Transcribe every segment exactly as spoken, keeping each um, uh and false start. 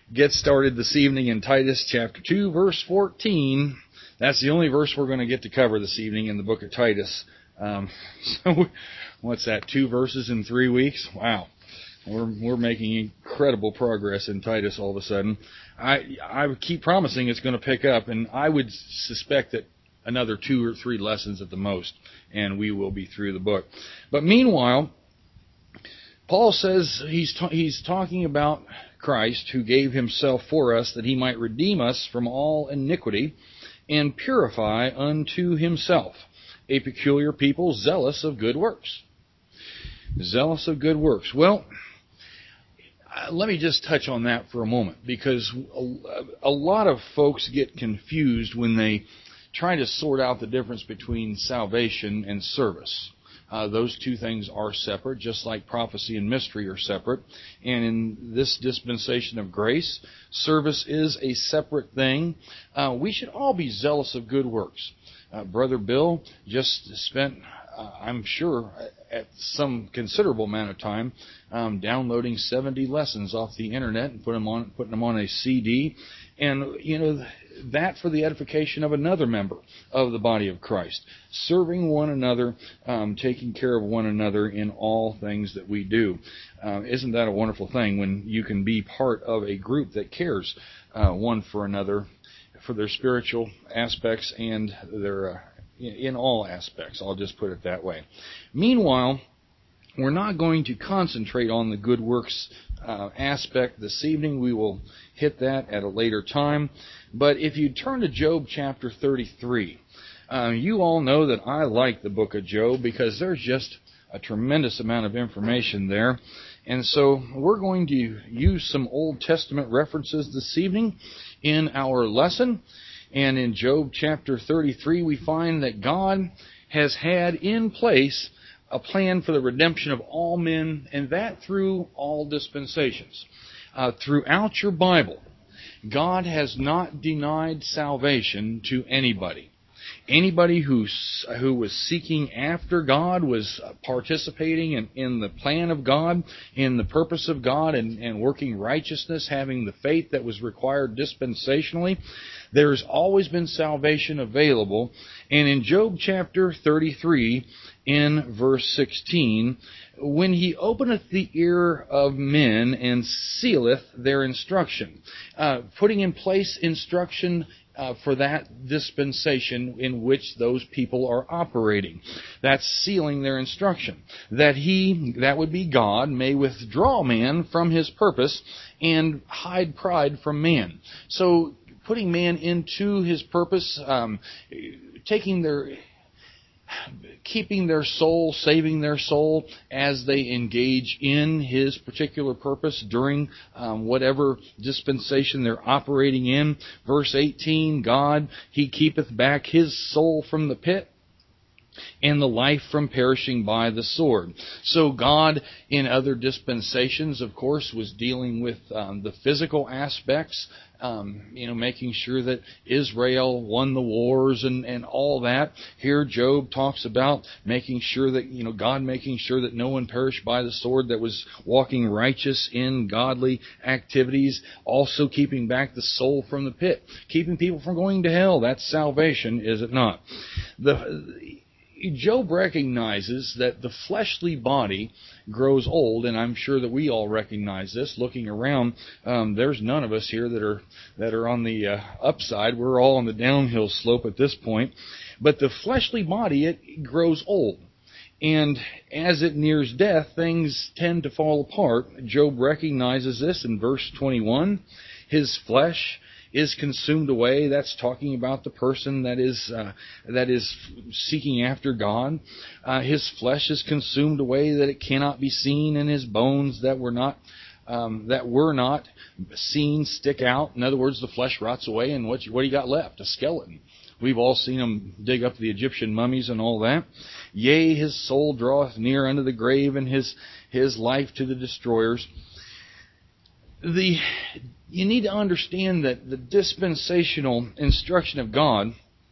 get started this evening in Titus chapter two, verse fourteen. That's the only verse we're going to get to cover this evening in the book of Titus. Um, so, what's that? Two verses in three weeks? Wow. We're we're making incredible progress in Titus all of a sudden. I I would keep promising it's going to pick up, and I would suspect that another two or three lessons at the most, and we will be through the book. But meanwhile, Paul says he's ta- he's talking about Christ, who gave himself for us that he might redeem us from all iniquity and purify unto himself a peculiar people, zealous of good works. Zealous of good works. Well, let me just touch on that for a moment, because a, a lot of folks get confused when they try to sort out the difference between salvation and service. Uh, those two things are separate, just like prophecy and mystery are separate. And in this dispensation of grace, service is a separate thing. Uh, we should all be zealous of good works. Uh, Brother Bill just spent, uh, I'm sure, at some considerable amount of time um, downloading seventy lessons off the internet and put them on, putting them on a C D. And, you know, that for the edification of another member of the body of Christ, serving one another, um, taking care of one another in all things that we do. Uh, isn't that a wonderful thing when you can be part of a group that cares uh, one for another, for their spiritual aspects and their uh, in all aspects? I'll just put it that way. Meanwhile, we're not going to concentrate on the good works uh, aspect this evening. We will hit that at a later time. But if you turn to Job chapter thirty-three, uh, you all know that I like the book of Job because there's just a tremendous amount of information there. And so we're going to use some Old Testament references this evening in our lesson. And in Job chapter thirty-three, we find that God has had in place a plan for the redemption of all men, and that through all dispensations. Uh, throughout your Bible, God has not denied salvation to anybody. Anybody who, who was seeking after God, was participating in, in the plan of God, in the purpose of God, and, and working righteousness, having the faith that was required dispensationally, there's always been salvation available. And in Job chapter thirty-three, in verse sixteen, when he openeth the ear of men and sealeth their instruction, uh, putting in place instruction uh, for that dispensation in which those people are operating. That's sealing their instruction. That he, that would be God, may withdraw man from his purpose and hide pride from man. So, putting man into his purpose, um, taking their, keeping their soul, saving their soul as they engage in his particular purpose during um, whatever dispensation they're operating in. Verse eighteen, God, he keepeth back his soul from the pit, and the life from perishing by the sword. So God, in other dispensations, of course, was dealing with um, the physical aspects, um, you know, making sure that Israel won the wars and, and all that. Here, Job talks about making sure that, you know, God making sure that no one perished by the sword, that was walking righteous in godly activities, also keeping back the soul from the pit, keeping people from going to hell. That's salvation, is it not? The Job recognizes that the fleshly body grows old, and I'm sure that we all recognize this. Looking around, um, there's none of us here that are that are on the uh, upside. We're all on the downhill slope at this point. But the fleshly body, it grows old. And as it nears death, things tend to fall apart. Job recognizes this in verse twenty-one. His flesh is consumed away. That's talking about the person that is uh, that is seeking after God. Uh, his flesh is consumed away that it cannot be seen, and his bones that were not um, that were not seen stick out. In other words, the flesh rots away, and what what do you got left? A skeleton. We've all seen them dig up the Egyptian mummies and all that. Yea, his soul draweth near unto the grave, and his his life to the destroyers. The You need to understand that the dispensational instruction of God,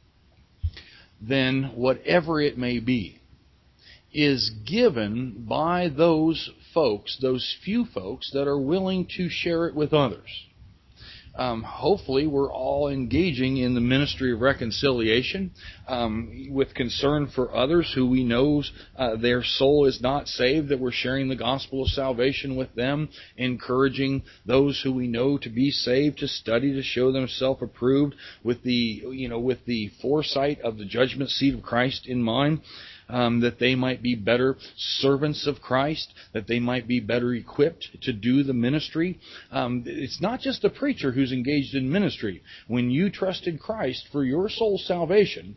then whatever it may be, is given by those folks, those few folks that are willing to share it with others. Um, hopefully, we're all engaging in the ministry of reconciliation um, with concern for others who we know uh, their soul is not saved, that we're sharing the gospel of salvation with them, encouraging those who we know to be saved to study to show themselves approved with the, you know, with the foresight of the judgment seat of Christ in mind. Um, that they might be better servants of Christ, that they might be better equipped to do the ministry. Um, it's not just a preacher who's engaged in ministry. When you trusted Christ for your soul's salvation,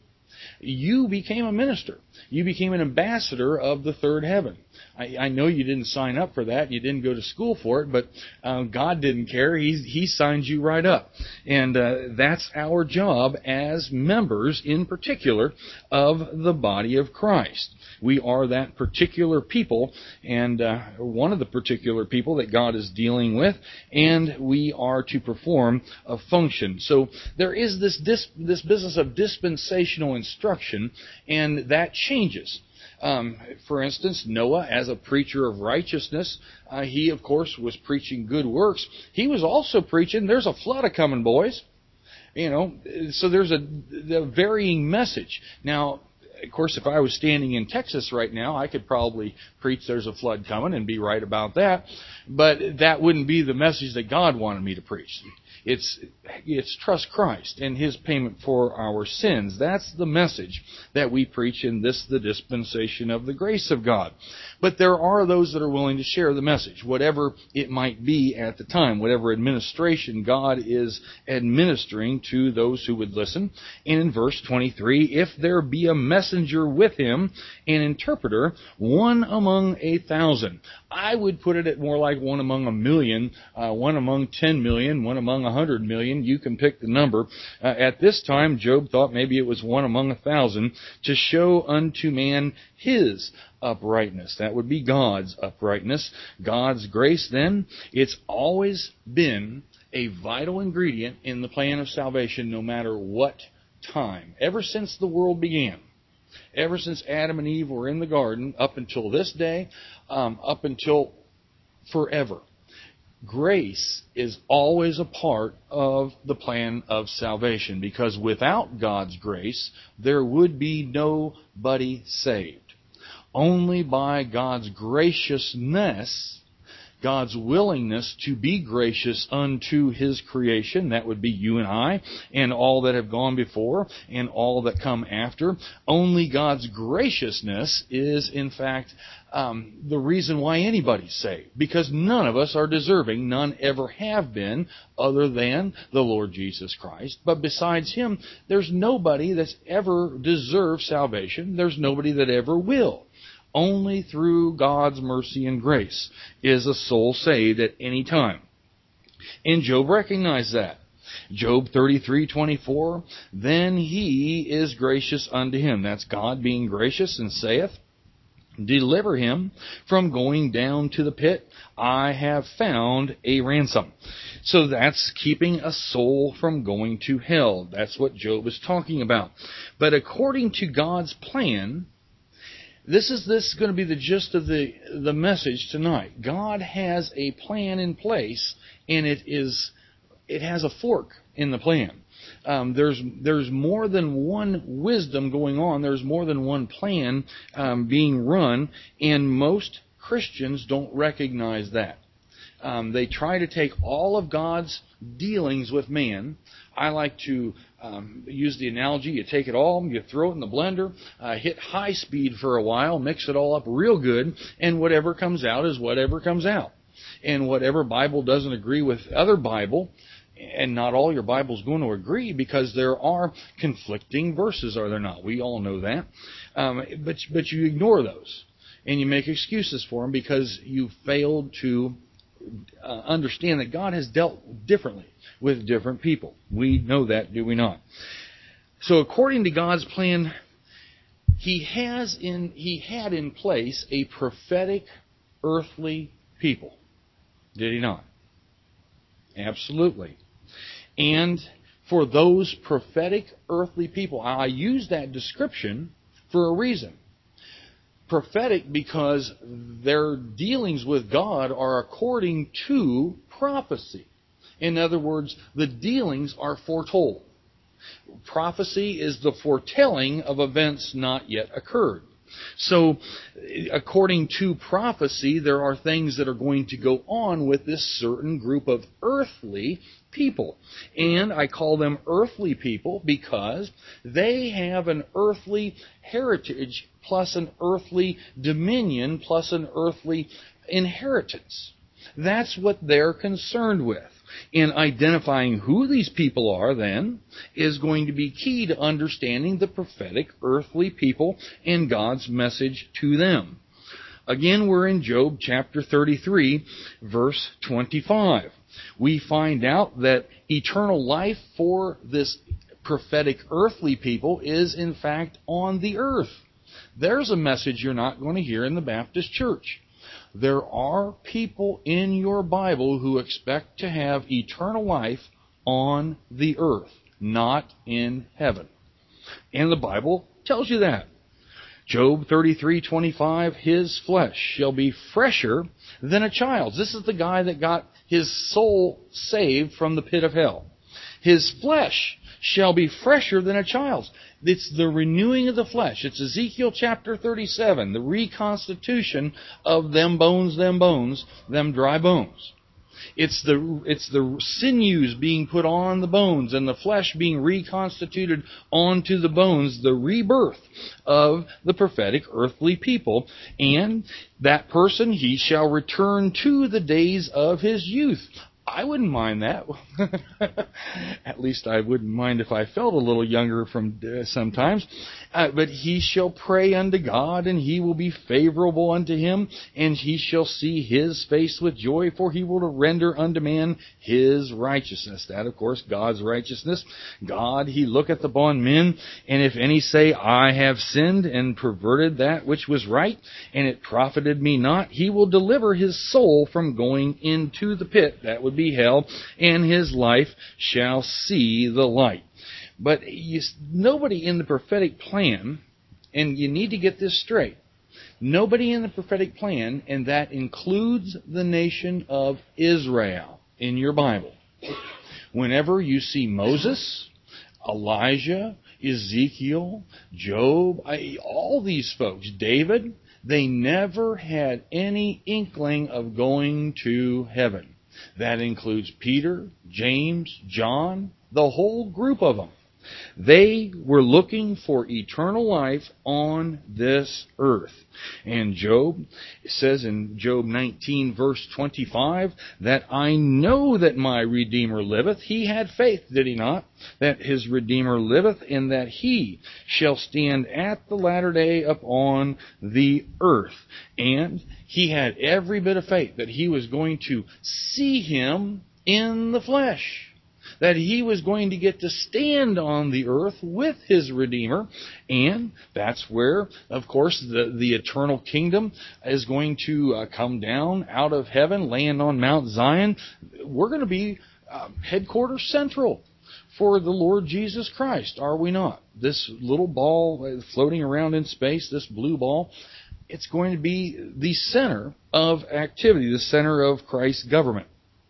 you became a minister. You became an ambassador of the third heaven. I, I know you didn't sign up for that. You didn't go to school for it, but uh, God didn't care. He, he signed you right up. And uh, that's our job as members, in particular, of the body of Christ. We are that particular people, and uh, one of the particular people that God is dealing with, and we are to perform a function. So there is this dis- this business of dispensational instruction, and that changes. Um, for instance, Noah, as a preacher of righteousness, uh, he, of course, was preaching good works. He was also preaching, there's a flood a-coming, boys. You know, so there's a, a varying message. Now, of course, if I was standing in Texas right now, I could probably preach there's a flood coming and be right about that. But that wouldn't be the message that God wanted me to preach. It's it's trust Christ and His payment for our sins. That's the message that we preach in this, the dispensation of the grace of God. But there are those that are willing to share the message, whatever it might be at the time, whatever administration God is administering to those who would listen. And in verse twenty-three, if there be a messenger with him, an interpreter, one among a thousand. I would put it at more like one among a million, uh, one among ten million, one among a hundred million. You can pick the number. Uh, at this time, Job thought maybe it was one among a thousand, to show unto man his uprightness. That would be God's uprightness. God's grace, then, it's always been a vital ingredient in the plan of salvation, no matter what time. Ever since the world began. Ever since Adam and Eve were in the garden, up until this day, um, up until forever. Grace is always a part of the plan of salvation, because without God's grace, there would be nobody saved. Only by God's graciousness, God's willingness to be gracious unto His creation, that would be you and I, and all that have gone before, and all that come after. Only God's graciousness is, in fact, um, the reason why anybody's saved. Because none of us are deserving, none ever have been, other than the Lord Jesus Christ. But besides Him, there's nobody that's ever deserved salvation. There's nobody that ever will. Only through God's mercy and grace is a soul saved at any time. And Job recognized that. Job thirty-three twenty-four, then He is gracious unto him. That's God being gracious, and saith, deliver him from going down to the pit. I have found a ransom. So that's keeping a soul from going to hell. That's what Job is talking about. But according to God's plan, This is this is going to be the gist of the the message tonight. God has a plan in place, and it is it has a fork in the plan. Um, there's there's more than one wisdom going on. There's more than one plan um, being run, and most Christians don't recognize that. Um, they try to take all of God's dealings with man. I like to um, use the analogy, you take it all, you throw it in the blender, uh, hit high speed for a while, mix it all up real good, and whatever comes out is whatever comes out. And whatever Bible doesn't agree with other Bible, and not all your Bible's going to agree, because there are conflicting verses, are there not? We all know that. Um, but, but you ignore those, and you make excuses for them because you failed to Uh, understand that God has dealt differently with different people. We know that, do we not? So according to God's plan, He has in He had in place a prophetic earthly people. Did He not? Absolutely. And for those prophetic earthly people, I use that description for a reason. Prophetic because their dealings with God are according to prophecy. In other words, the dealings are foretold. Prophecy is the foretelling of events not yet occurred. So, according to prophecy, there are things that are going to go on with this certain group of earthly people. And I call them earthly people because they have an earthly heritage plus an earthly dominion plus an earthly inheritance. That's what they're concerned with. And identifying who these people are, then, is going to be key to understanding the prophetic earthly people and God's message to them. Again, we're in Job chapter thirty-three, verse twenty-five. We find out that eternal life for this prophetic earthly people is, in fact, on the earth. There's a message you're not going to hear in the Baptist church. There are people in your Bible who expect to have eternal life on the earth, not in heaven. And the Bible tells you that. Job thirty-three twenty-five, his flesh shall be fresher than a child's. This is the guy that got his soul saved from the pit of hell. His flesh shall be fresher than a child's. It's the renewing of the flesh. It's Ezekiel chapter thirty-seven, the reconstitution of them bones, them bones, them dry bones. It's the it's the sinews being put on the bones and the flesh being reconstituted onto the bones, the rebirth of the prophetic earthly people. And that person, he shall return to the days of his youth. I wouldn't mind that. At least I wouldn't mind if I felt a little younger from uh, sometimes. Uh, but he shall pray unto God, and he will be favorable unto him, and he shall see his face with joy, for he will render unto man his righteousness. That, of course, God's righteousness. God, he looketh upon men, and if any say, I have sinned and perverted that which was right, and it profited me not, he will deliver his soul from going into the pit. That would be hell, and his life shall see the light. But you, nobody in the prophetic plan, and you need to get this straight, nobody in the prophetic plan, and that includes the nation of Israel in your Bible. Whenever you see Moses, Elijah, Ezekiel, Job, I, all these folks, David, they never had any inkling of going to heaven. That includes Peter, James, John, the whole group of them. They were looking for eternal life on this earth. And Job says in Job nineteen verse twenty-five that I know that my Redeemer liveth. He had faith, did he not? That his Redeemer liveth, and that he shall stand at the latter day upon the earth. And he had every bit of faith that he was going to see him in the flesh. That he was going to get to stand on the earth with his Redeemer. And that's where, of course, the, the eternal kingdom is going to uh, come down out of heaven, land on Mount Zion. We're going to be uh, headquarters central for the Lord Jesus Christ, are we not? This little ball floating around in space, this blue ball, it's going to be the center of activity, the center of Christ's government.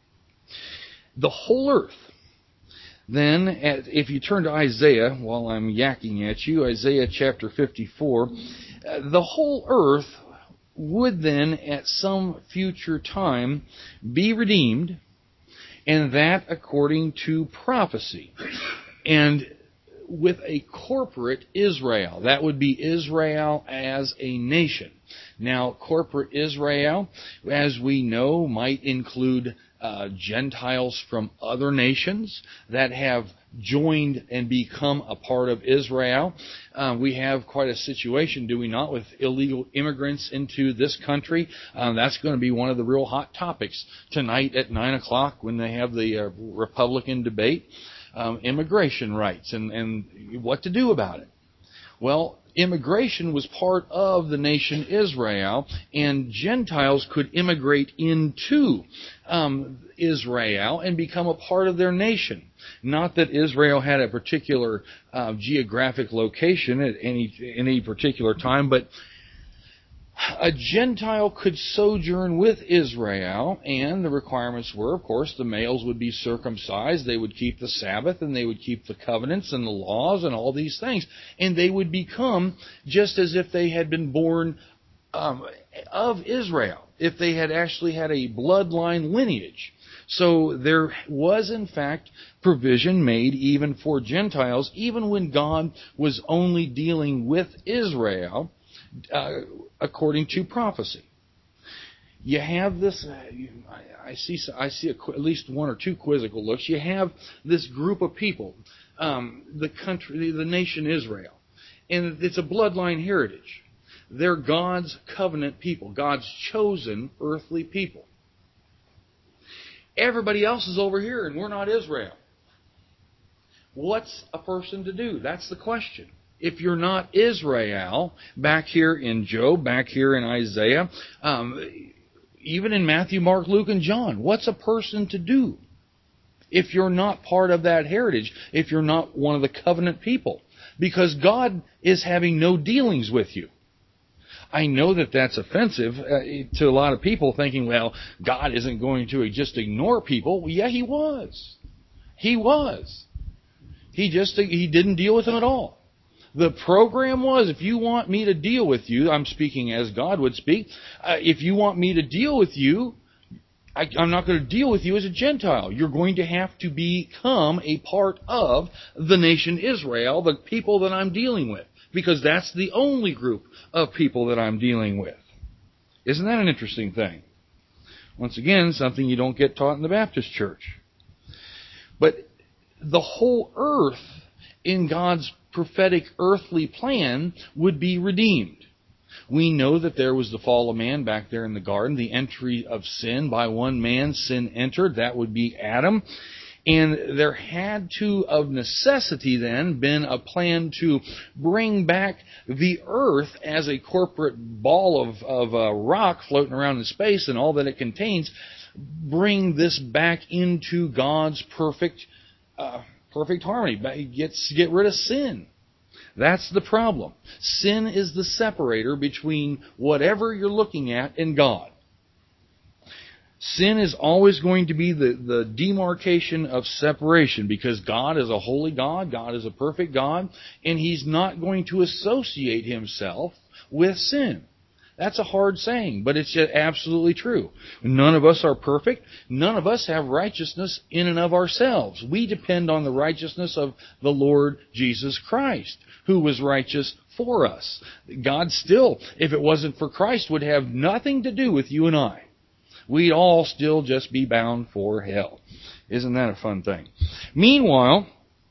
The whole earth. Then, if you turn to Isaiah, while I'm yakking at you, Isaiah chapter fifty-four, the whole earth would then, at some future time, be redeemed, and that according to prophecy. And with a corporate Israel. That would be Israel as a nation. Now, corporate Israel, as we know, might include uh, Gentiles from other nations that have joined and become a part of Israel. Uh, we have quite a situation, do we not, with illegal immigrants into this country. Uh, that's going to be one of the real hot topics tonight at nine o'clock when they have the uh, Republican debate. Um, immigration rights and, and what to do about it. Well, immigration was part of the nation Israel, and Gentiles could immigrate into um, Israel and become a part of their nation. Not that Israel had a particular uh, geographic location at any any particular time, but a Gentile could sojourn with Israel, and the requirements were, of course, the males would be circumcised, they would keep the Sabbath, and they would keep the covenants and the laws and all these things. And they would become just as if they had been born um, of Israel, if they had actually had a bloodline lineage. So there was, in fact, provision made even for Gentiles, even when God was only dealing with Israel, uh, according to prophecy. You have this, uh, you, I, I see I see a, at least one or two quizzical looks. You have this group of people, um, the country, the nation Israel, and it's a bloodline heritage. They're God's covenant people, God's chosen earthly people. Everybody else is over here, and we're not Israel. What's a person to do? That's the question. If you're not Israel, back here in Job, back here in Isaiah, um, even in Matthew, Mark, Luke, and John, what's a person to do if you're not part of that heritage, if you're not one of the covenant people? Because God is having no dealings with you. I know that that's offensive uh, to a lot of people, thinking, well, God isn't going to just ignore people. Well, yeah, He was. He was. He just He didn't deal with them at all. The program was, if you want me to deal with you, I'm speaking as God would speak, uh, if you want me to deal with you, I, I'm not going to deal with you as a Gentile. You're going to have to become a part of the nation Israel, the people that I'm dealing with. Because that's the only group of people that I'm dealing with. Isn't that an interesting thing? Once again, something you don't get taught in the Baptist church. But the whole earth, in God's prophetic earthly plan, would be redeemed. We know that there was the fall of man back there in the garden, the entry of sin. By one man, sin entered. That would be Adam. And there had to, of necessity then, been a plan to bring back the earth as a corporate ball of, of uh, rock floating around in space and all that it contains, bring this back into God's perfect uh, perfect harmony. Get, get rid of sin. That's the problem. Sin is the separator between whatever you're looking at and God. Sin is always going to be the, the demarcation of separation, because God is a holy God, God is a perfect God, and He's not going to associate Himself with sin. That's a hard saying, but it's absolutely true. None of us are perfect. None of us have righteousness in and of ourselves. We depend on the righteousness of the Lord Jesus Christ, who was righteous for us. God still, if it wasn't for Christ, would have nothing to do with you and I. We'd all still just be bound for hell. Isn't that a fun thing? Meanwhile,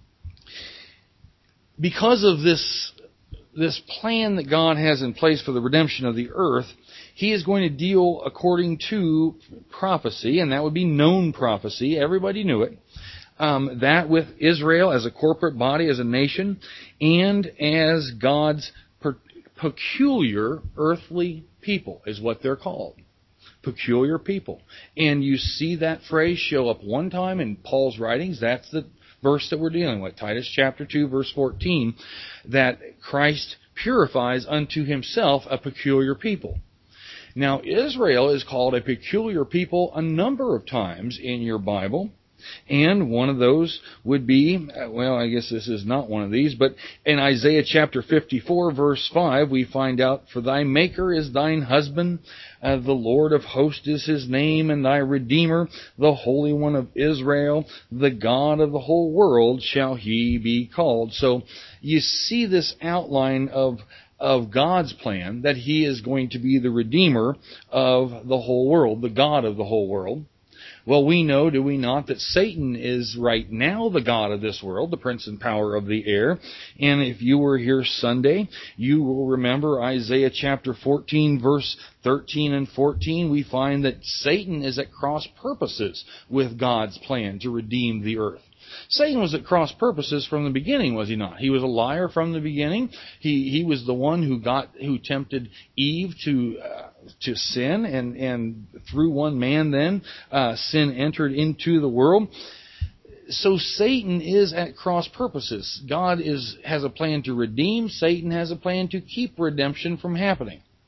because of this, this plan that God has in place for the redemption of the earth, He is going to deal according to prophecy, and that would be known prophecy. Everybody knew it. Um, that with Israel as a corporate body, as a nation, and as God's per- peculiar earthly people is what they're called. Peculiar people. And you see that phrase show up one time in Paul's writings. That's the verse that we're dealing with. Titus chapter two, verse fourteen. That Christ purifies unto Himself a peculiar people. Now, Israel is called a peculiar people a number of times in your Bible. And one of those would be, well, I guess this is not one of these, but in Isaiah chapter fifty-four, verse five, we find out, for thy Maker is thine husband, uh, the Lord of hosts is His name, and thy Redeemer, the Holy One of Israel, the God of the whole world shall He be called. So you see this outline of of God's plan, that He is going to be the Redeemer of the whole world, the God of the whole world. Well, we know, do we not, that Satan is right now the god of this world, the prince and power of the air. And if you were here Sunday, you will remember Isaiah chapter fourteen, verse thirteen and fourteen. We find that Satan is at cross purposes with God's plan to redeem the earth. Satan was at cross purposes from the beginning, was he not? He was a liar from the beginning. He he was the one who got who tempted Eve to uh, to sin, and and through one man then uh, sin entered into the world. So Satan is at cross purposes. God is has a plan to redeem. Satan has a plan to keep redemption from happening.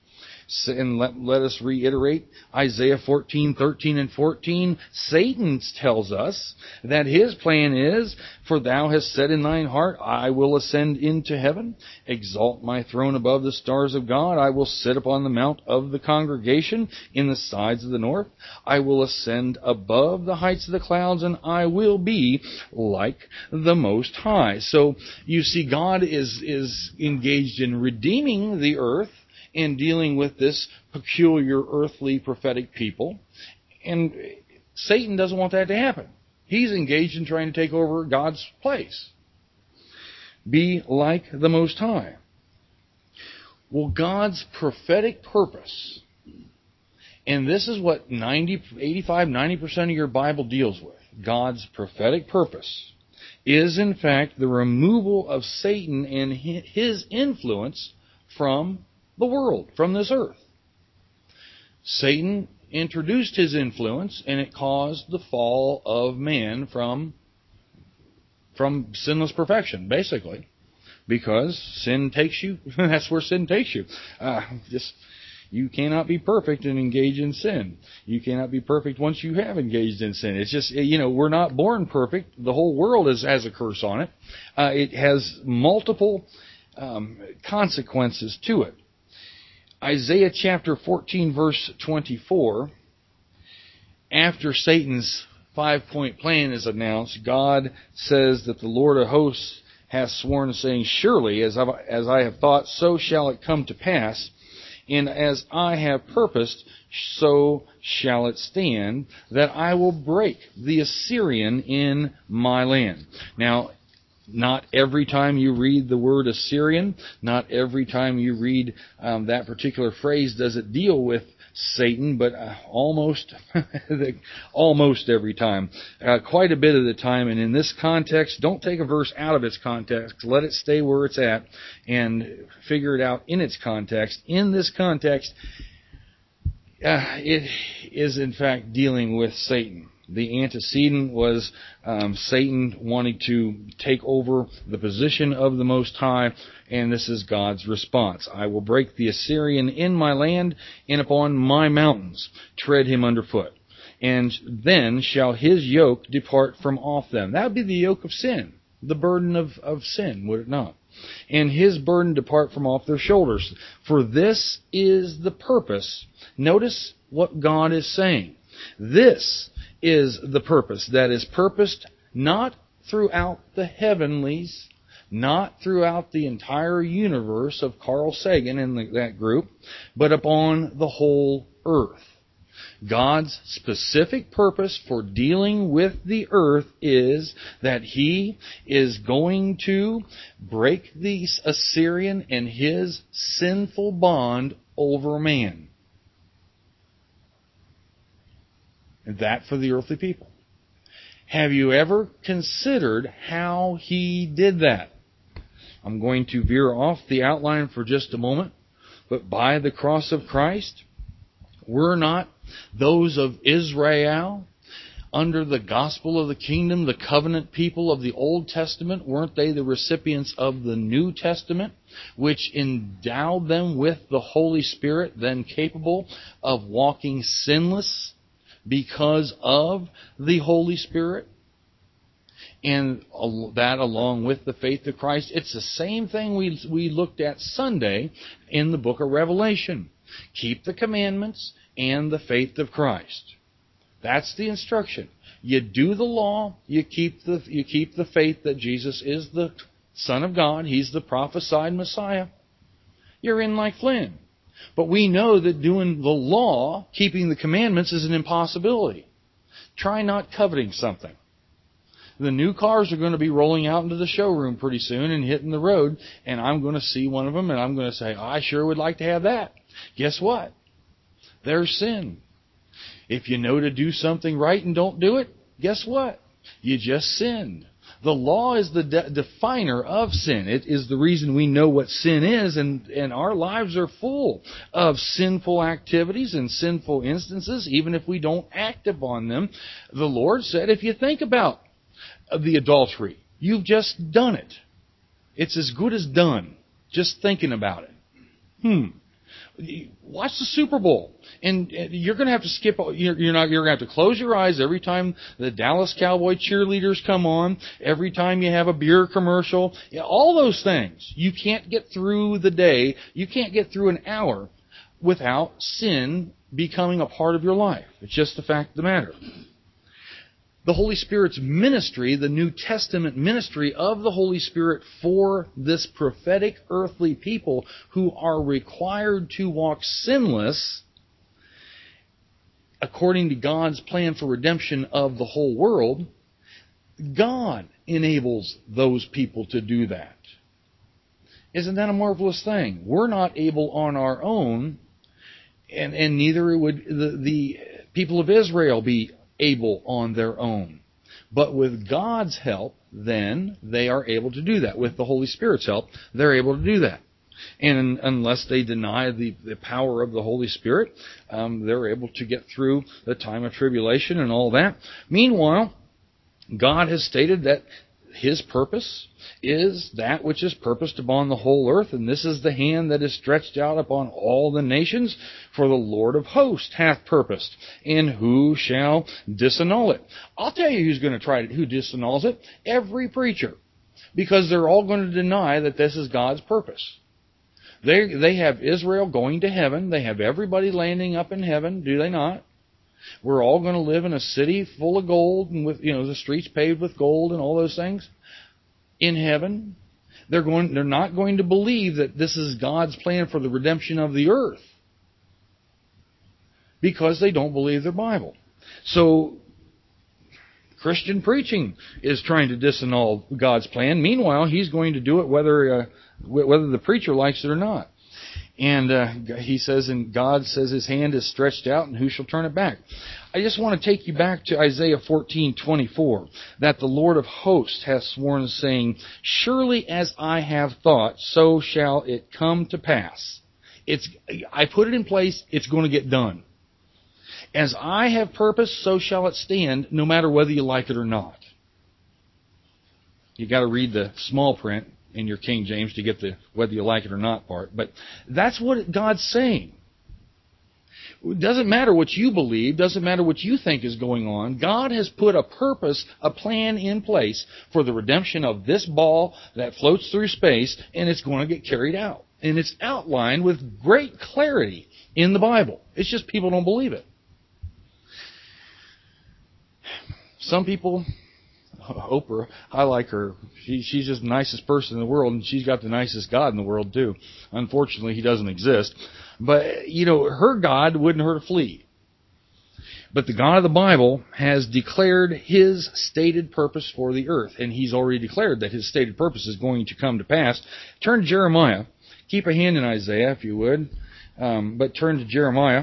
And let, let us reiterate Isaiah fourteen, thirteen, and fourteen. Satan tells us that his plan is, for thou hast said in thine heart, I will ascend into heaven, exalt my throne above the stars of God. I will sit upon the mount of the congregation in the sides of the north. I will ascend above the heights of the clouds, and I will be like the Most High. So you see, God is, is engaged in redeeming the earth and dealing with this peculiar earthly prophetic people. And Satan doesn't want that to happen. He's engaged in trying to take over God's place. Be like the Most High. Well, God's prophetic purpose, and this is what ninety, eighty-five, ninety percent of your Bible deals with. God's prophetic purpose is, in fact, the removal of Satan and his influence from the world, from this earth. Satan introduced his influence, and it caused the fall of man from, from sinless perfection, basically. Because sin takes you, that's where sin takes you. Uh, just, you cannot be perfect and engage in sin. You cannot be perfect once you have engaged in sin. It's just, you know, we're not born perfect. The whole world is, has a curse on it. Uh, it has multiple um, consequences to it. Isaiah chapter fourteen, verse twenty-four, after Satan's five-point plan is announced, God says that the Lord of hosts hath sworn, saying, surely, as I, as I have thought, so shall it come to pass, and as I have purposed, so shall it stand, that I will break the Assyrian in my land. Now, not every time you read the word Assyrian, not every time you read um, that particular phrase does it deal with Satan, but uh, almost almost every time. Uh, quite a bit of the time, and in this context, don't take a verse out of its context. Let it stay where it's at and figure it out in its context. In this context, uh, it is in fact dealing with Satan. The antecedent was um, Satan wanting to take over the position of the Most High, and this is God's response. I will break the Assyrian in my land, and upon my mountains tread him underfoot. And then shall his yoke depart from off them. That would be the yoke of sin, the burden of, of sin, would it not? And his burden depart from off their shoulders. For this is the purpose. Notice what God is saying. This is the purpose that is purposed not throughout the heavenlies, not throughout the entire universe of Carl Sagan and the, that group, but upon the whole earth. God's specific purpose for dealing with the earth is that He is going to break the Assyrian and his sinful bond over man. And that for the earthly people. Have you ever considered how He did that? I'm going to veer off the outline for just a moment, but by the cross of Christ, we're not those of Israel under the gospel of the kingdom, the covenant people of the Old Testament. Weren't they the recipients of the New Testament, which endowed them with the Holy Spirit, then capable of walking sinless because of the Holy Spirit? And that along with the faith of Christ. It's the same thing we we looked at Sunday in the book of Revelation. Keep the commandments and the faith of Christ. That's the instruction. You do the law, you keep the you keep the faith that Jesus is the Son of God, He's the prophesied Messiah. You're in like Flynn. But we know that doing the law, keeping the commandments, is an impossibility. Try not coveting something. The new cars are going to be rolling out into the showroom pretty soon and hitting the road, and I'm going to see one of them and I'm going to say, I sure would like to have that. Guess what? There's sin. If you know to do something right and don't do it, guess what? You just sinned. The law is the de- definer of sin. It is the reason we know what sin is, and, and our lives are full of sinful activities and sinful instances, even if we don't act upon them. The Lord said, if you think about the adultery, you've just done it. It's as good as done, just thinking about it. Hmm. Watch the Super Bowl, and you're going to have to skip. You're, you're not. You're going to have to close your eyes every time the Dallas Cowboy cheerleaders come on. Every time you have a beer commercial, all those things. You can't get through the day. You can't get through an hour without sin becoming a part of your life. It's just the fact of the matter. The Holy Spirit's ministry, the New Testament ministry of the Holy Spirit for this prophetic earthly people who are required to walk sinless according to God's plan for redemption of the whole world, God enables those people to do that. Isn't that a marvelous thing? We're not able on our own, and, and neither would the, the people of Israel be able on their own. But with God's help, then they are able to do that. With the Holy Spirit's help, they're able to do that. And unless they deny the, the power of the Holy Spirit, um, they're able to get through the time of tribulation and all that. Meanwhile, God has stated that His purpose is that which is purposed upon the whole earth, and this is the hand that is stretched out upon all the nations, for the Lord of hosts hath purposed, and who shall disannul it? I'll tell you who's going to try to, who disannuls it. Every preacher. Because they're all going to deny that this is God's purpose. They they have Israel going to heaven. They have everybody landing up in heaven, do they not? We're all going to live in a city full of gold and with, you know, the streets paved with gold and all those things in heaven. They're going they're not going to believe that this is God's plan for the redemption of the earth because they don't believe their Bible. So Christian preaching is trying to disannul God's plan. Meanwhile, He's going to do it whether uh, whether the preacher likes it or not. And uh, he says, and God says His hand is stretched out, and who shall turn it back? I just want to take you back to Isaiah fourteen twenty-four, that the Lord of hosts hath sworn, saying, surely as I have thought, so shall it come to pass. It's I put it in place, it's going to get done. As I have purposed, so shall it stand, no matter whether you like it or not. You got to read the small print in your King James to get the whether you like it or not part. But that's what God's saying. It doesn't matter what you believe, doesn't matter what you think is going on. God has put a purpose, a plan in place for the redemption of this ball that floats through space, and it's going to get carried out. And it's outlined with great clarity in the Bible. It's just people don't believe it. Some people, Oprah, I like her. She, she's just the nicest person in the world, and she's got the nicest God in the world, too. Unfortunately, He doesn't exist. But, you know, her God wouldn't hurt a flea. But the God of the Bible has declared His stated purpose for the earth, and He's already declared that His stated purpose is going to come to pass. Turn to Jeremiah. Keep a hand in Isaiah, if you would. Um, but turn to Jeremiah.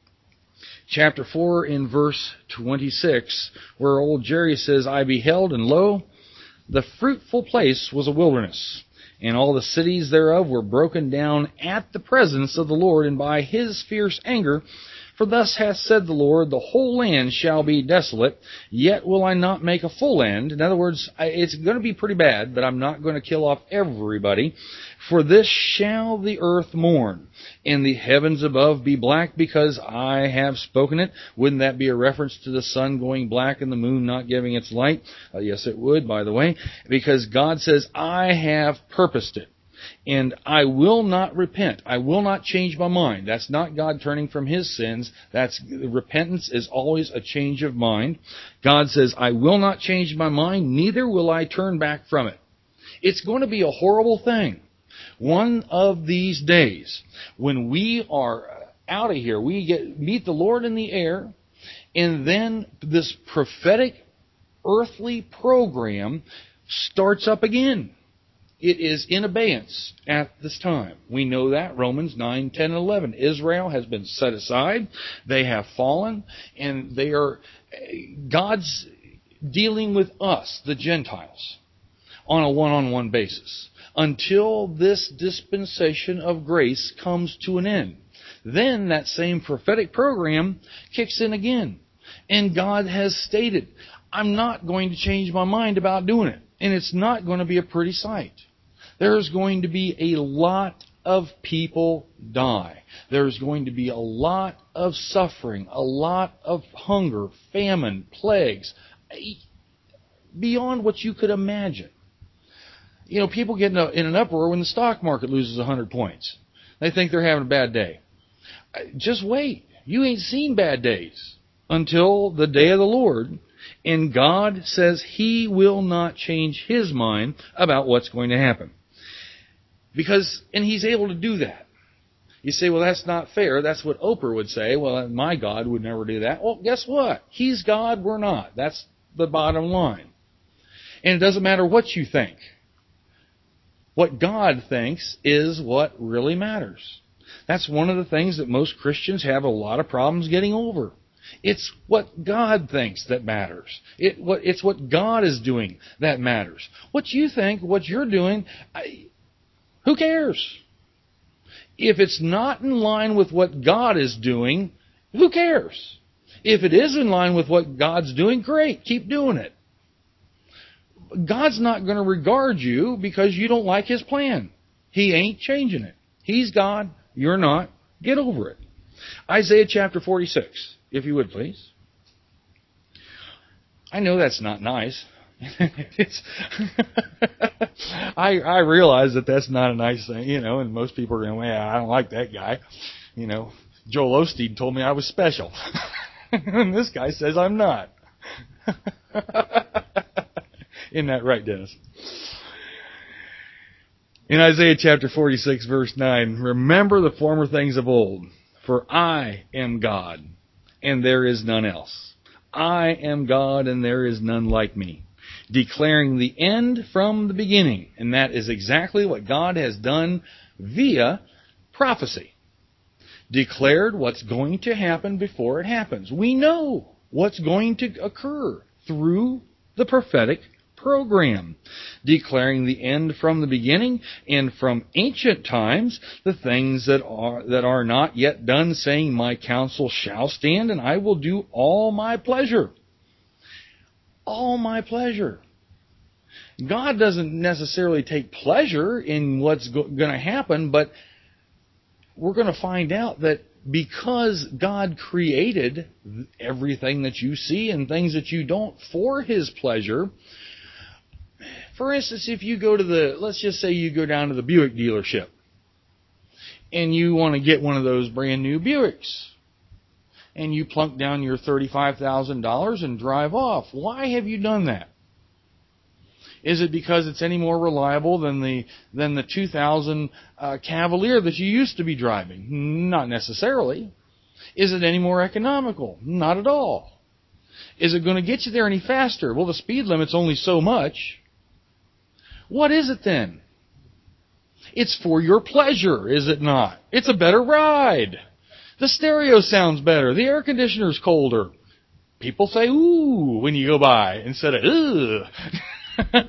Chapter four in verse twenty-six, where old Jerry says, I beheld, and lo, the fruitful place was a wilderness, and all the cities thereof were broken down at the presence of the Lord, and by His fierce anger. For thus hath said the Lord, the whole land shall be desolate, yet will I not make a full end. In other words, it's going to be pretty bad, but I'm not going to kill off everybody. For this shall the earth mourn, and the heavens above be black, because I have spoken it. Wouldn't that be a reference to the sun going black and the moon not giving its light? Uh, yes, it would, by the way, because God says, I have purposed it. And I will not repent. I will not change my mind. That's not God turning from His sins. That's repentance is always a change of mind. God says, I will not change my mind, neither will I turn back from it. It's going to be a horrible thing. One of these days, when we are out of here, we get meet the Lord in the air, and then this prophetic earthly program starts up again. It is in abeyance at this time. We know that. Romans nine, ten, and eleven. Israel has been set aside. They have fallen. And they are, God's dealing with us, the Gentiles, on a one-on-one basis. Until this dispensation of grace comes to an end. Then that same prophetic program kicks in again. And God has stated, I'm not going to change my mind about doing it. And it's not going to be a pretty sight. There's going to be a lot of people die. There's going to be a lot of suffering, a lot of hunger, famine, plagues, beyond what you could imagine. You know, people get in, a, in an uproar when the stock market loses one hundred points. They think they're having a bad day. Just wait. You ain't seen bad days until the day of the Lord. And God says He will not change His mind about what's going to happen. Because, and He's able to do that. You say, well, that's not fair. That's what Oprah would say. Well, my God would never do that. Well, guess what? He's God, we're not. That's the bottom line. And it doesn't matter what you think. What God thinks is what really matters. That's one of the things that most Christians have a lot of problems getting over. It's what God thinks that matters. It, what, it's what God is doing that matters. What you think, what you're doing, I, who cares? If it's not in line with what God is doing, who cares? If it is in line with what God's doing, great, keep doing it. God's not going to regard you because you don't like His plan. He ain't changing it. He's God, you're not. Get over it. Isaiah chapter forty-six, if you would please. I know that's not nice. it's I I realize that that's not a nice thing, you know, and most people are going, well, I don't like that guy. You know, Joel Osteen told me I was special. And this guy says I'm not. Isn't that right, Dennis? In Isaiah chapter forty-six, verse nine, remember the former things of old, for I am God, and there is none else. I am God, and there is none like me, declaring the end from the beginning. And that is exactly what God has done via prophecy. Declared what's going to happen before it happens. We know what's going to occur through the prophetic program, declaring the end from the beginning, and from ancient times the things that are that are not yet done, saying, my counsel shall stand, and I will do all my pleasure. All my pleasure. God doesn't necessarily take pleasure in what's go- going to happen, but we're going to find out that because God created everything that you see and things that you don't for His pleasure. For instance, if you go to the, let's just say you go down to the Buick dealership and you want to get one of those brand new Buicks and you plunk down your thirty-five thousand dollars and drive off. Why have you done that? Is it because it's any more reliable than the than the two thousand uh, Cavalier that you used to be driving? Not necessarily. Is it any more economical? Not at all. Is it going to get you there any faster? Well, the speed limit's only so much. What is it then? It's for your pleasure, is it not? It's a better ride. The stereo sounds better. The air conditioner's colder. People say, ooh, when you go by, instead of, ugh.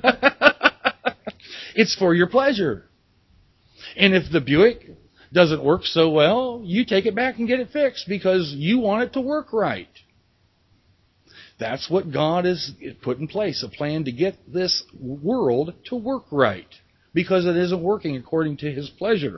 It's for your pleasure. And if the Buick doesn't work so well, you take it back and get it fixed because you want it to work right. That's what God has put in place, a plan to get this world to work right, because it isn't working according to His pleasure.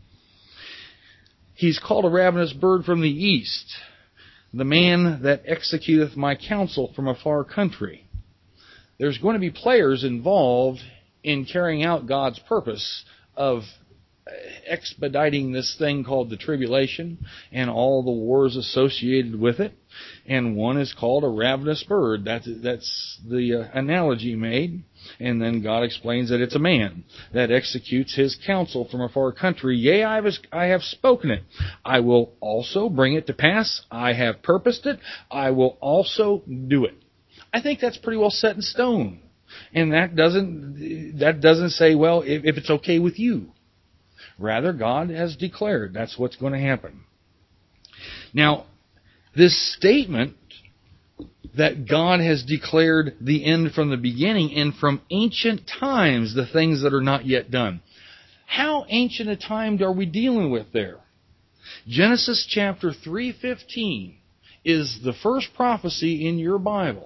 He's called a ravenous bird from the east, the man that executeth my counsel from a far country. There's going to be players involved in carrying out God's purpose of expediting this thing called the tribulation and all the wars associated with it. And one is called a ravenous bird. That's, that's the uh, analogy made. And then God explains that it's a man that executes his counsel from a far country. Yea, I, was, I have spoken it. I will also bring it to pass. I have purposed it. I will also do it. I think that's pretty well set in stone. And that doesn't, that doesn't say, well, if, if it's okay with you. Rather, God has declared that's what's going to happen. Now, this statement that God has declared the end from the beginning and from ancient times, the things that are not yet done. How ancient a time are we dealing with there? Genesis chapter three fifteen is the first prophecy in your Bible.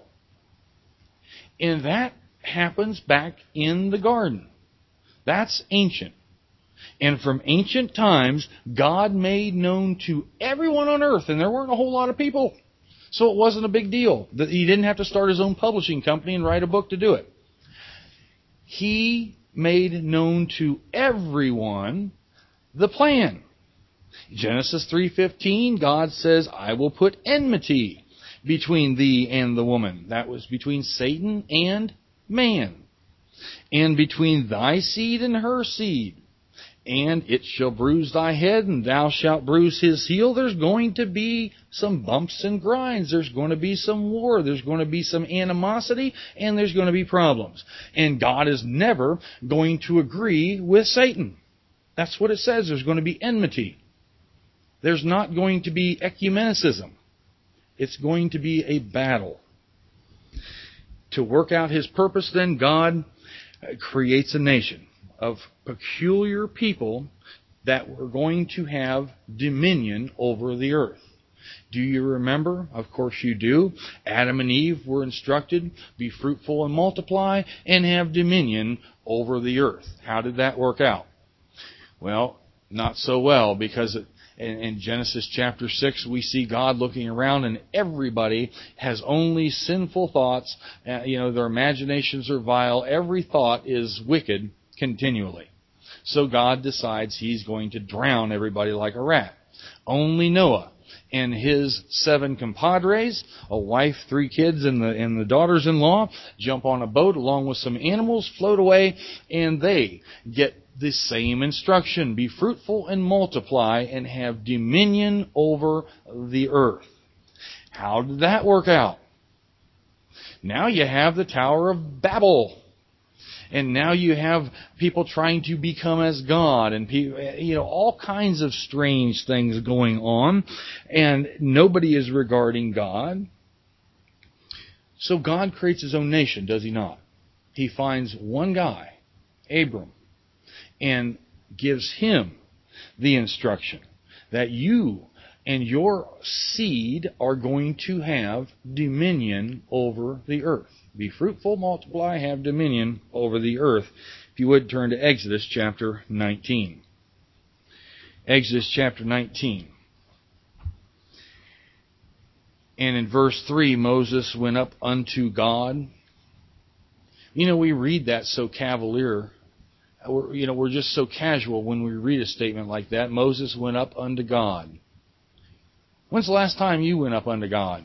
And that happens back in the garden. That's ancient. And from ancient times, God made known to everyone on earth, and there weren't a whole lot of people, so it wasn't a big deal. He didn't have to start his own publishing company and write a book to do it. He made known to everyone the plan. Genesis three fifteen, God says, I will put enmity between thee and the woman. That was between Satan and man. And between thy seed and her seed. And it shall bruise thy head, and thou shalt bruise his heel. There's going to be some bumps and grinds. There's going to be some war. There's going to be some animosity, and there's going to be problems. And God is never going to agree with Satan. That's what it says. There's going to be enmity. There's not going to be ecumenicism. It's going to be a battle. To work out His purpose, then, God creates a nation of peculiar people that were going to have dominion over the earth. Do you remember? Of course you do. Adam and Eve were instructed, be fruitful and multiply and have dominion over the earth. How did that work out? Well, not so well, because it, in, in Genesis chapter six, we see God looking around and everybody has only sinful thoughts. Uh, you know, their imaginations are vile. Every thought is wicked continually. So God decides He's going to drown everybody like a rat. Only Noah and his seven compadres, a wife, three kids, and the and the daughters-in-law, jump on a boat along with some animals, float away, and they get the same instruction. Be fruitful and multiply and have dominion over the earth. How did that work out? Now you have the Tower of Babel. And now you have people trying to become as God, and you know, all kinds of strange things going on, and nobody is regarding God. So God creates His own nation, does He not? He finds one guy, Abram, and gives him the instruction that you and your seed are going to have dominion over the earth. Be fruitful, multiply, have dominion over the earth. If you would, turn to Exodus chapter nineteen. Exodus chapter nineteen. And in verse three, Moses went up unto God. You know, we read that so cavalier. We're, you know, we're just so casual when we read a statement like that. Moses went up unto God. When's the last time you went up unto God?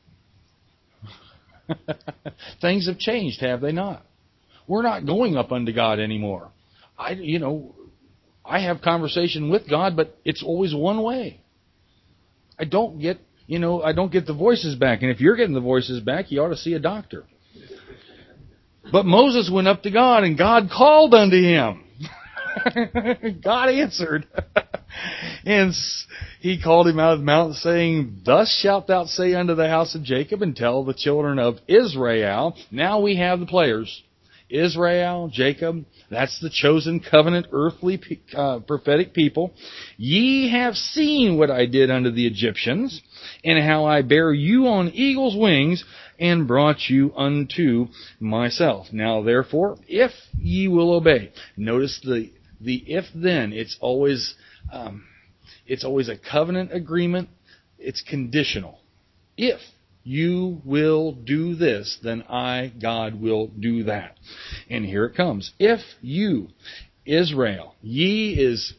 Things have changed, have they not? We're not going up unto God anymore. I, you know, I have conversation with God, but it's always one way. I don't get, you know, I don't get the voices back. And if you're getting the voices back, you ought to see a doctor. But Moses went up to God, and God called unto him. God answered. And He called him out of the mountain, saying, Thus shalt thou say unto the house of Jacob, and tell the children of Israel. Now we have the players. Israel, Jacob, that's the chosen covenant, earthly, uh, prophetic people. Ye have seen what I did unto the Egyptians, and how I bare you on eagle's wings, and brought you unto myself. Now therefore, if ye will obey. Notice the the if then. It's always um, it's always a covenant agreement. It's conditional. If you will do this, then I, God, will do that. And here it comes. If you, Israel, ye is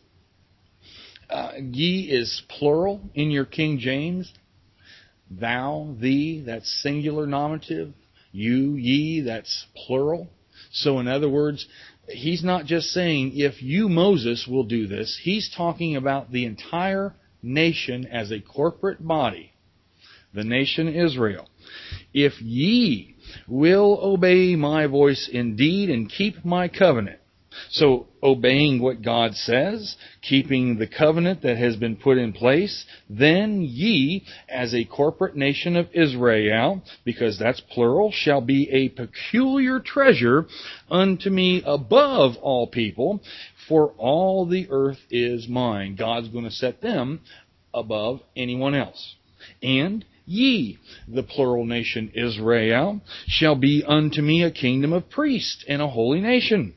uh, ye is plural in your King James. Thou, thee, that's singular nominative. You, ye, that's plural. So in other words, He's not just saying, if you, Moses, will do this. He's talking about the entire nation as a corporate body. The nation Israel. If ye will obey my voice indeed and keep my covenant. So obeying what God says, keeping the covenant that has been put in place, then ye, as a corporate nation of Israel, because that's plural, shall be a peculiar treasure unto me above all people, for all the earth is mine. God's going to set them above anyone else. And ye, the plural nation Israel, shall be unto me a kingdom of priests and a holy nation.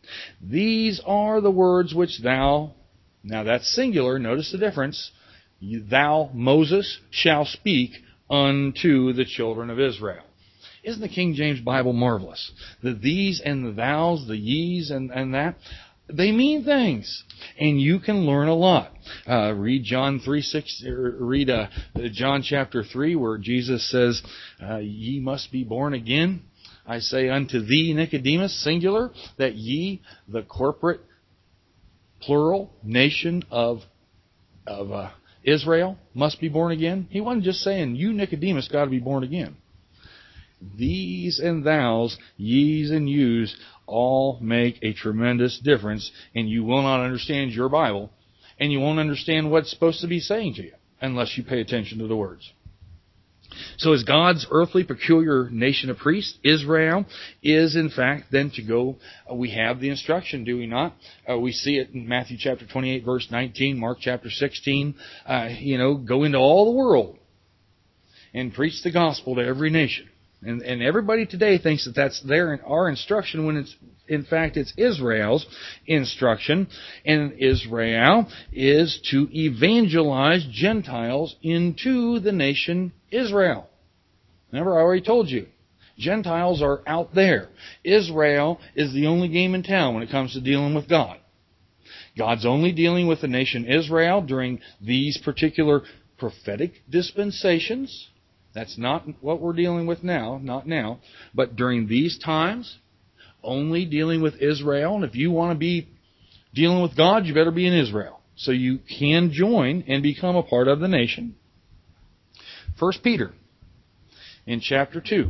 These are the words which thou, now that's singular, notice the difference, thou, Moses, shall speak unto the children of Israel. Isn't the King James Bible marvelous? The these and the thous, the ye's and, and that, they mean things, and you can learn a lot. Uh, read John three six. Read uh, John chapter three, where Jesus says, uh, "Ye must be born again." I say unto thee, Nicodemus, singular, that ye, the corporate, plural nation of of uh, Israel, must be born again. He wasn't just saying you, Nicodemus, got to be born again. These and thous, ye's and you's, all make a tremendous difference, and you will not understand your Bible, and you won't understand what it's supposed to be saying to you unless you pay attention to the words. So as God's earthly peculiar nation of priests, Israel is in fact then to go, uh, we have the instruction, do we not? Uh, we see it in Matthew chapter twenty-eight verse nineteen, Mark chapter sixteen, uh, you know, go into all the world and preach the gospel to every nation. And, and everybody today thinks that that's their our instruction when it's in fact it's Israel's instruction. And Israel is to evangelize Gentiles into the nation Israel. Remember, I already told you, Gentiles are out there. Israel is the only game in town when it comes to dealing with God. God's only dealing with the nation Israel during these particular prophetic dispensations. That's not what we're dealing with now, not now. But during these times, only dealing with Israel. And if you want to be dealing with God, you better be in Israel. So you can join and become a part of the nation. First Peter, in chapter two.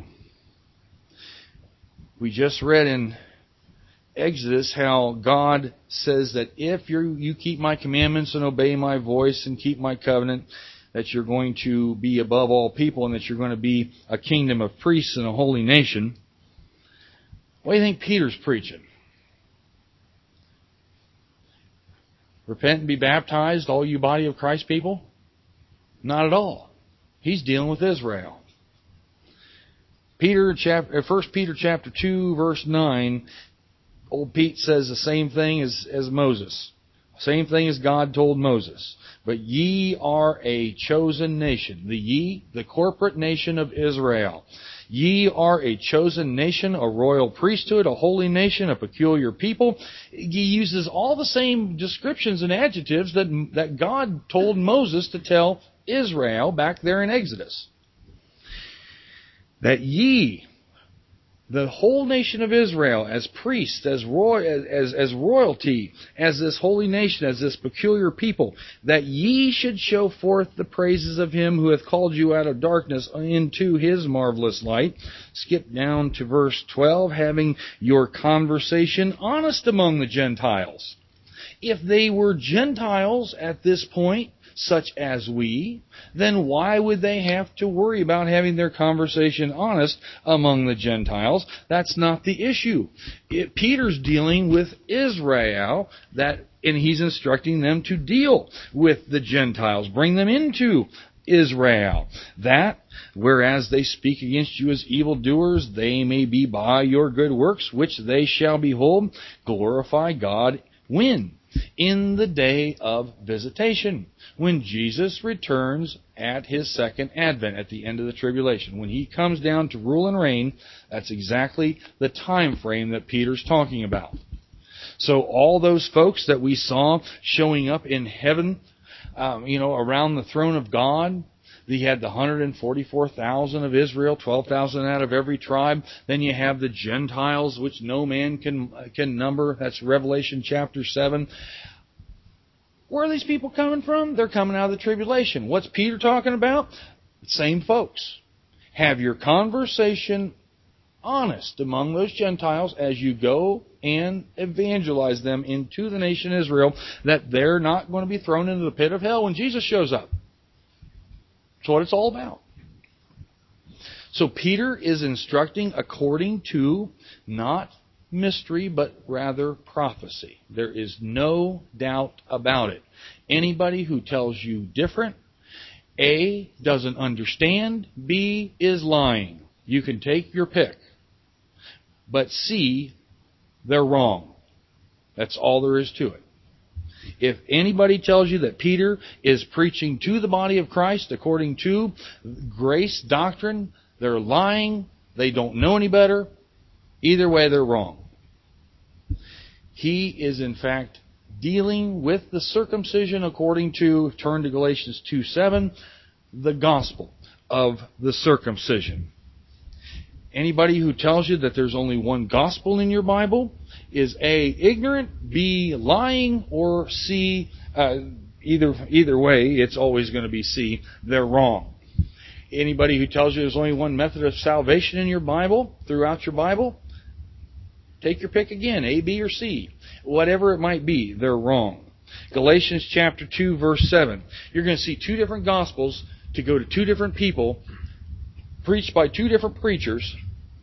We just read in Exodus how God says that if you you keep my commandments and obey my voice and keep my covenant, that you're going to be above all people and that you're going to be a kingdom of priests and a holy nation. What do you think Peter's preaching? Repent and be baptized, all you body of Christ people? Not at all. He's dealing with Israel. Peter, chapter, First Peter chapter two, verse nine, old Pete says the same thing as, as Moses. Same thing as God told Moses. But ye are a chosen nation. The ye, the corporate nation of Israel. Ye are a chosen nation, a royal priesthood, a holy nation, a peculiar people. He uses all the same descriptions and adjectives that, that God told Moses to tell Israel back there in Exodus. That ye, the whole nation of Israel, as priests, as, roy, as, as royalty, as this holy nation, as this peculiar people, that ye should show forth the praises of Him who hath called you out of darkness into His marvelous light. Skip down to verse twelve, having your conversation honest among the Gentiles. If they were Gentiles at this point, such as we, then why would they have to worry about having their conversation honest among the Gentiles? That's not the issue. It, Peter's dealing with Israel, that, and he's instructing them to deal with the Gentiles, bring them into Israel. That, whereas they speak against you as evildoers, they may be by your good works, which they shall behold, glorify God. When? In the day of visitation, when Jesus returns at His second advent, at the end of the tribulation. When He comes down to rule and reign, that's exactly the time frame that Peter's talking about. So all those folks that we saw showing up in heaven, um, you know, around the throne of God, he had the one hundred forty-four thousand of Israel, twelve thousand out of every tribe. Then you have the Gentiles, which no man can can number. That's Revelation chapter seven. Where are these people coming from? They're coming out of the tribulation. What's Peter talking about? Same folks. Have your conversation honest among those Gentiles as you go and evangelize them into the nation Israel, that they're not going to be thrown into the pit of hell when Jesus shows up. That's what it's all about. So Peter is instructing according to not mystery, but rather prophecy. There is no doubt about it. Anybody who tells you different, A, doesn't understand, B, is lying. You can take your pick. But C, they're wrong. That's all there is to it. If anybody tells you that Peter is preaching to the body of Christ according to grace doctrine, they're lying. They don't know any better. Either way, they're wrong. He is, in fact, dealing with the circumcision according to, turn to Galatians two seven, the gospel of the circumcision. Anybody who tells you that there's only one gospel in your Bible is A, ignorant, B, lying, or C, uh, either either way, it's always going to be C, they're wrong. Anybody who tells you there's only one method of salvation in your Bible, throughout your Bible, take your pick again, A, B, or C. Whatever it might be, they're wrong. Galatians chapter two, verse seven. You're going to see two different gospels to go to two different people, preached by two different preachers,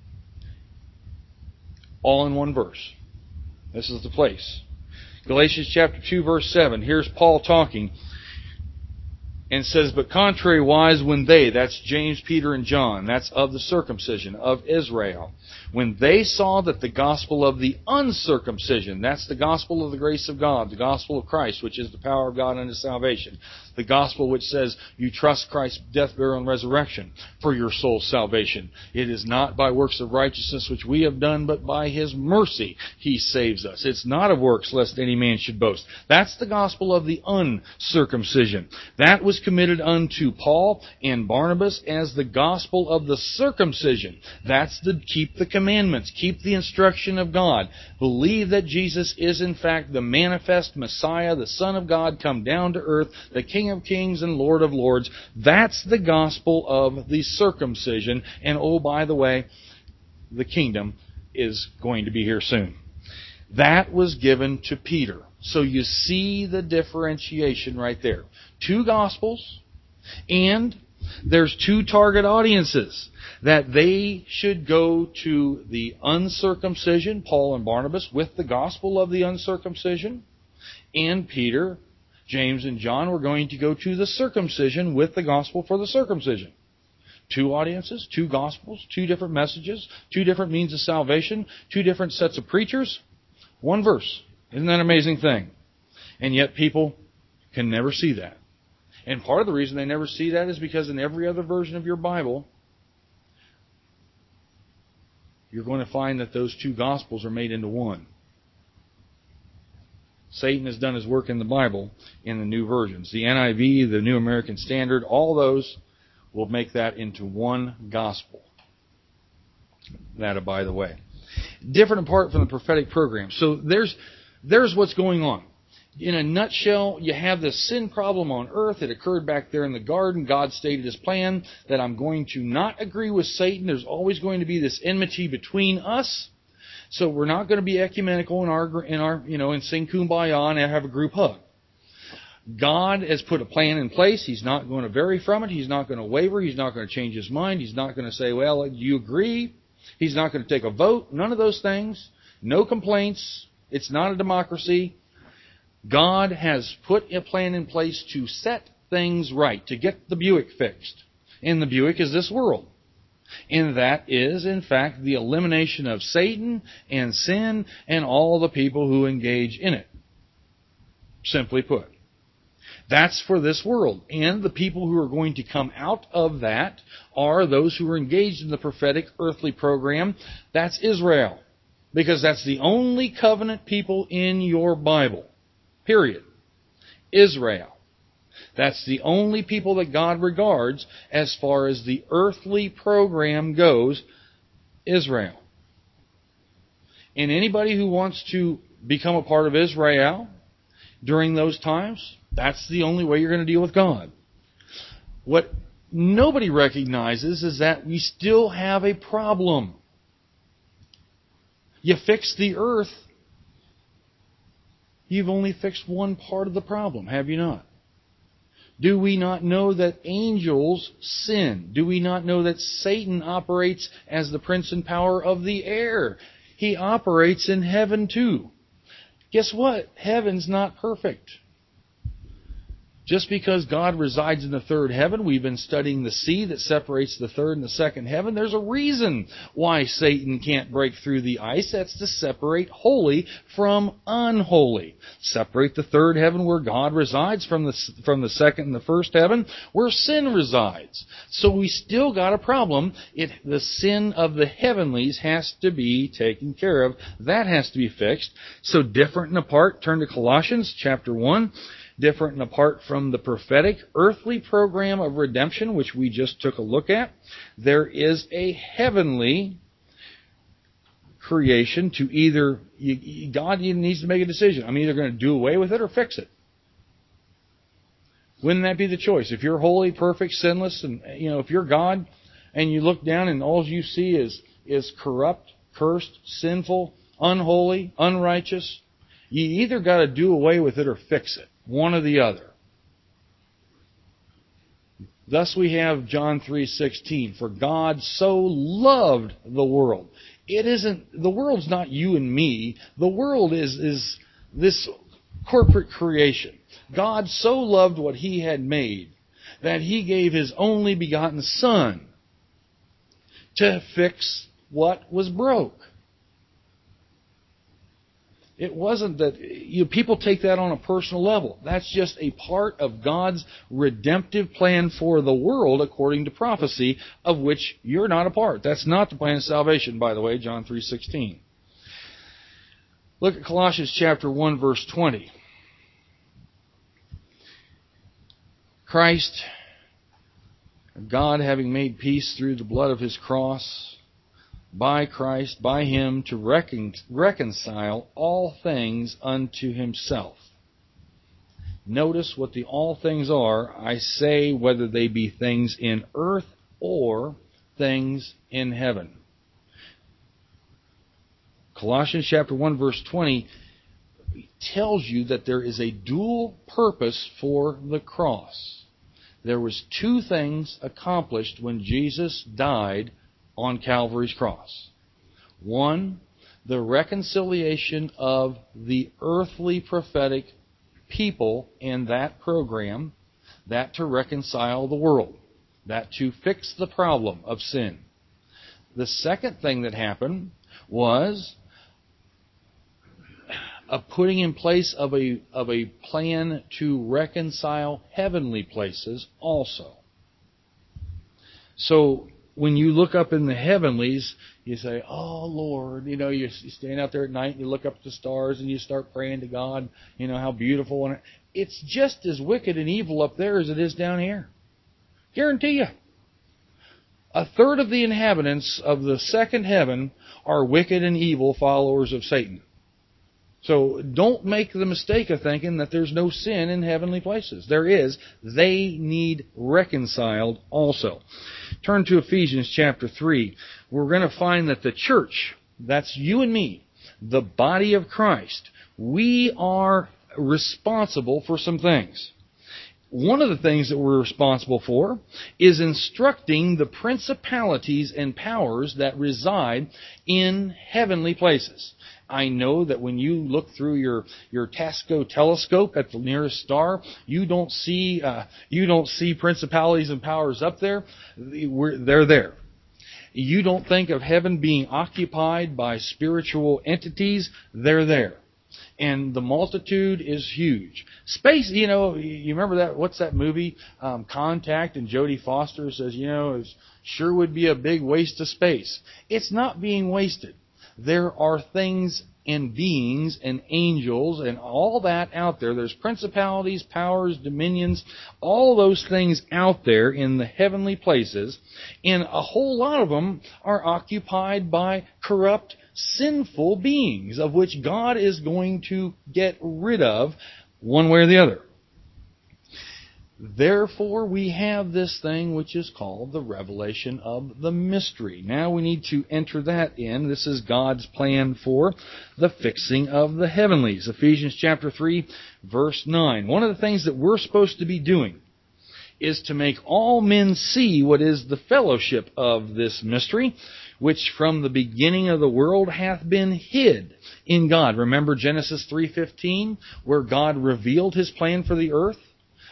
all in one verse. This is the place. Galatians chapter two, verse seven. Here's Paul talking. And says, but contrariwise, when they, that's James, Peter, and John, that's of the circumcision of Israel, when they saw that the gospel of the uncircumcision, that's the gospel of the grace of God, the gospel of Christ, which is the power of God unto salvation, the gospel which says you trust Christ's death, burial, and resurrection for your soul's salvation. It is not by works of righteousness which we have done, but by His mercy He saves us. It's not of works, lest any man should boast. That's the gospel of the uncircumcision. That was committed unto Paul and Barnabas as the gospel of the circumcision. That's the keep the commandments, keep the instruction of God, believe that Jesus is in fact the manifest Messiah, the Son of God, come down to earth, the King of kings and Lord of lords. That's the gospel of the circumcision. And oh, by the way, the kingdom is going to be here soon. That was given to Peter. So you see the differentiation right there. Two gospels, and there's two target audiences. That they should go to the uncircumcision, Paul and Barnabas, with the gospel of the uncircumcision. And Peter, James, and John were going to go to the circumcision with the gospel for the circumcision. Two audiences, two gospels, two different messages, two different means of salvation, two different sets of preachers, one verse. Isn't that an amazing thing? And yet people can never see that. And part of the reason they never see that is because in every other version of your Bible, you're going to find that those two gospels are made into one. Satan has done his work in the Bible in the new versions. The N I V, the New American Standard, all those will make that into one gospel. That, by the way. Different apart from the prophetic program. So there's there's what's going on. In a nutshell, you have this sin problem on earth. It occurred back there in the garden. God stated His plan that I'm going to not agree with Satan. There's always going to be this enmity between us. So we're not going to be ecumenical in our, in our, you know, and sing Kumbaya and have a group hug. God has put a plan in place. He's not going to vary from it. He's not going to waver. He's not going to change His mind. He's not going to say, well, do you agree? He's not going to take a vote. None of those things. No complaints. It's not a democracy. God has put a plan in place to set things right, to get the Buick fixed. And the Buick is this world. And that is, in fact, the elimination of Satan and sin and all the people who engage in it. Simply put. That's for this world. And the people who are going to come out of that are those who are engaged in the prophetic earthly program. That's Israel. Because that's the only covenant people in your Bible. Period. Israel. That's the only people that God regards as far as the earthly program goes. Israel. And anybody who wants to become a part of Israel during those times, that's the only way you're going to deal with God. What nobody recognizes is that we still have a problem. You fix the earth, you've only fixed one part of the problem, have you not? Do we not know that angels sin? Do we not know that Satan operates as the prince and power of the air? He operates in heaven too. Guess what? Heaven's not perfect. Just because God resides in the third heaven, we've been studying the sea that separates the third and the second heaven. There's a reason why Satan can't break through the ice. That's to separate holy from unholy. Separate the third heaven where God resides from the, from the second and the first heaven where sin resides. So we still got a problem. It, the sin of the heavenlies has to be taken care of. That has to be fixed. So different and apart, turn to Colossians chapter one. Different and apart from the prophetic earthly program of redemption, which we just took a look at, there is a heavenly creation to either, you, God needs to make a decision. I'm either going to do away with it or fix it. Wouldn't that be the choice? If you're holy, perfect, sinless, and you know, if you're God and you look down and all you see is, is corrupt, cursed, sinful, unholy, unrighteous, you either got to do away with it or fix it. One or the other. Thus we have John three sixteen. For God so loved the world. It isn't, the world's not you and me. The world is, is this corporate creation. God so loved what He had made that He gave His only begotten Son to fix what was broke. It wasn't that, you know, people take that on a personal level. That's just a part of God's redemptive plan for the world according to prophecy, of which you're not a part. That's not the plan of salvation, by the way, John three sixteen. Look at Colossians chapter one, verse twenty. Christ, God having made peace through the blood of His cross, by Christ, by Him, to recon- reconcile all things unto Himself. Notice what the all things are. I say whether they be things in earth or things in heaven. Colossians chapter one, verse twenty tells you that there is a dual purpose for the cross. There was two things accomplished when Jesus died on Calvary's cross. One, the reconciliation of the earthly prophetic people in that program, that to reconcile the world, that to fix the problem of sin. The second thing that happened was a putting in place of a, of a plan to reconcile heavenly places also. So, when you look up in the heavenlies, you say, oh, Lord, you know, you stand out there at night and you look up at the stars and you start praying to God, you know, how beautiful. And it's just as wicked and evil up there as it is down here. Guarantee you. A third of the inhabitants of the second heaven are wicked and evil followers of Satan. So don't make the mistake of thinking that there's no sin in heavenly places. There is. They need reconciled also. Turn to Ephesians chapter three. We're going to find that the church, that's you and me, the body of Christ, we are responsible for some things. One of the things that we're responsible for is instructing the principalities and powers that reside in heavenly places. I know that when you look through your, your Tasco telescope at the nearest star, you don't see uh, you don't see principalities and powers up there. We're, they're there. You don't think of heaven being occupied by spiritual entities. They're there. And the multitude is huge. Space, you know, you remember that, what's that movie, um, Contact, and Jodie Foster says, you know, it sure would be a big waste of space. It's not being wasted. There are things and beings and angels and all that out there. There's principalities, powers, dominions, all those things out there in the heavenly places. And a whole lot of them are occupied by corrupt, sinful beings, of which God is going to get rid of one way or the other. Therefore, we have this thing which is called the revelation of the mystery. Now we need to enter that in. This is God's plan for the fixing of the heavenlies. Ephesians chapter three, verse nine. One of the things that we're supposed to be doing is to make all men see what is the fellowship of this mystery, which from the beginning of the world hath been hid in God. Remember Genesis three fifteen, where God revealed His plan for the earth?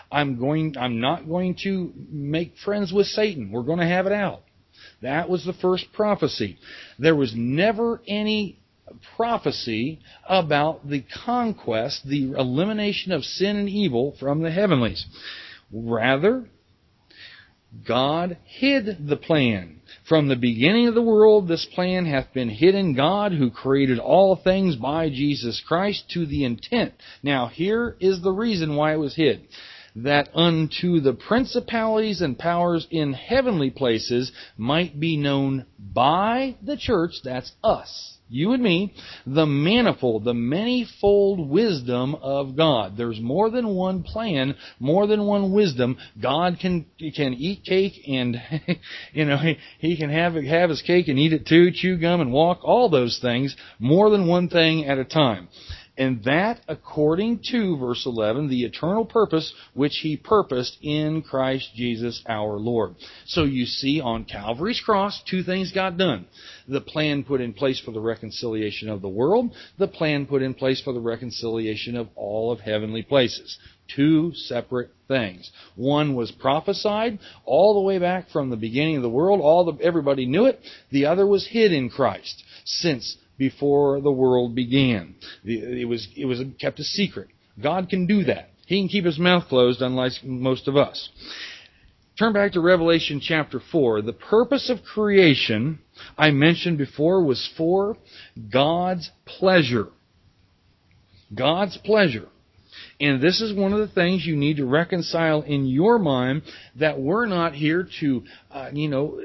I'm going, I'm not going to make friends with Satan. We're going to have it out. That was the first prophecy. There was never any prophecy about the conquest, the elimination of sin and evil from the heavenlies. Rather, God hid the plan. From the beginning of the world, this plan hath been hid in God, who created all things by Jesus Christ, to the intent. Now, here is the reason why it was hid. That unto the principalities and powers in heavenly places might be known by the church, that's us, you and me, the manifold, the manifold wisdom of God. There's more than one plan, more than one wisdom. God can can eat cake and, you know, he, he can have have his cake and eat it too, chew gum and walk, all those things, more than one thing at a time. And that according to, verse eleven, the eternal purpose which He purposed in Christ Jesus our Lord. So you see, on Calvary's cross, two things got done. The plan put in place for the reconciliation of the world. The plan put in place for the reconciliation of all of heavenly places. Two separate things. One was prophesied all the way back from the beginning of the world. All the, everybody knew it. The other was hid in Christ since before the world began. It was, it was kept a secret. God can do that. He can keep His mouth closed, unlike most of us. Turn back to Revelation chapter four. The purpose of creation, I mentioned before, was for God's pleasure. God's pleasure. And this is one of the things you need to reconcile in your mind, that we're not here to, uh, you know,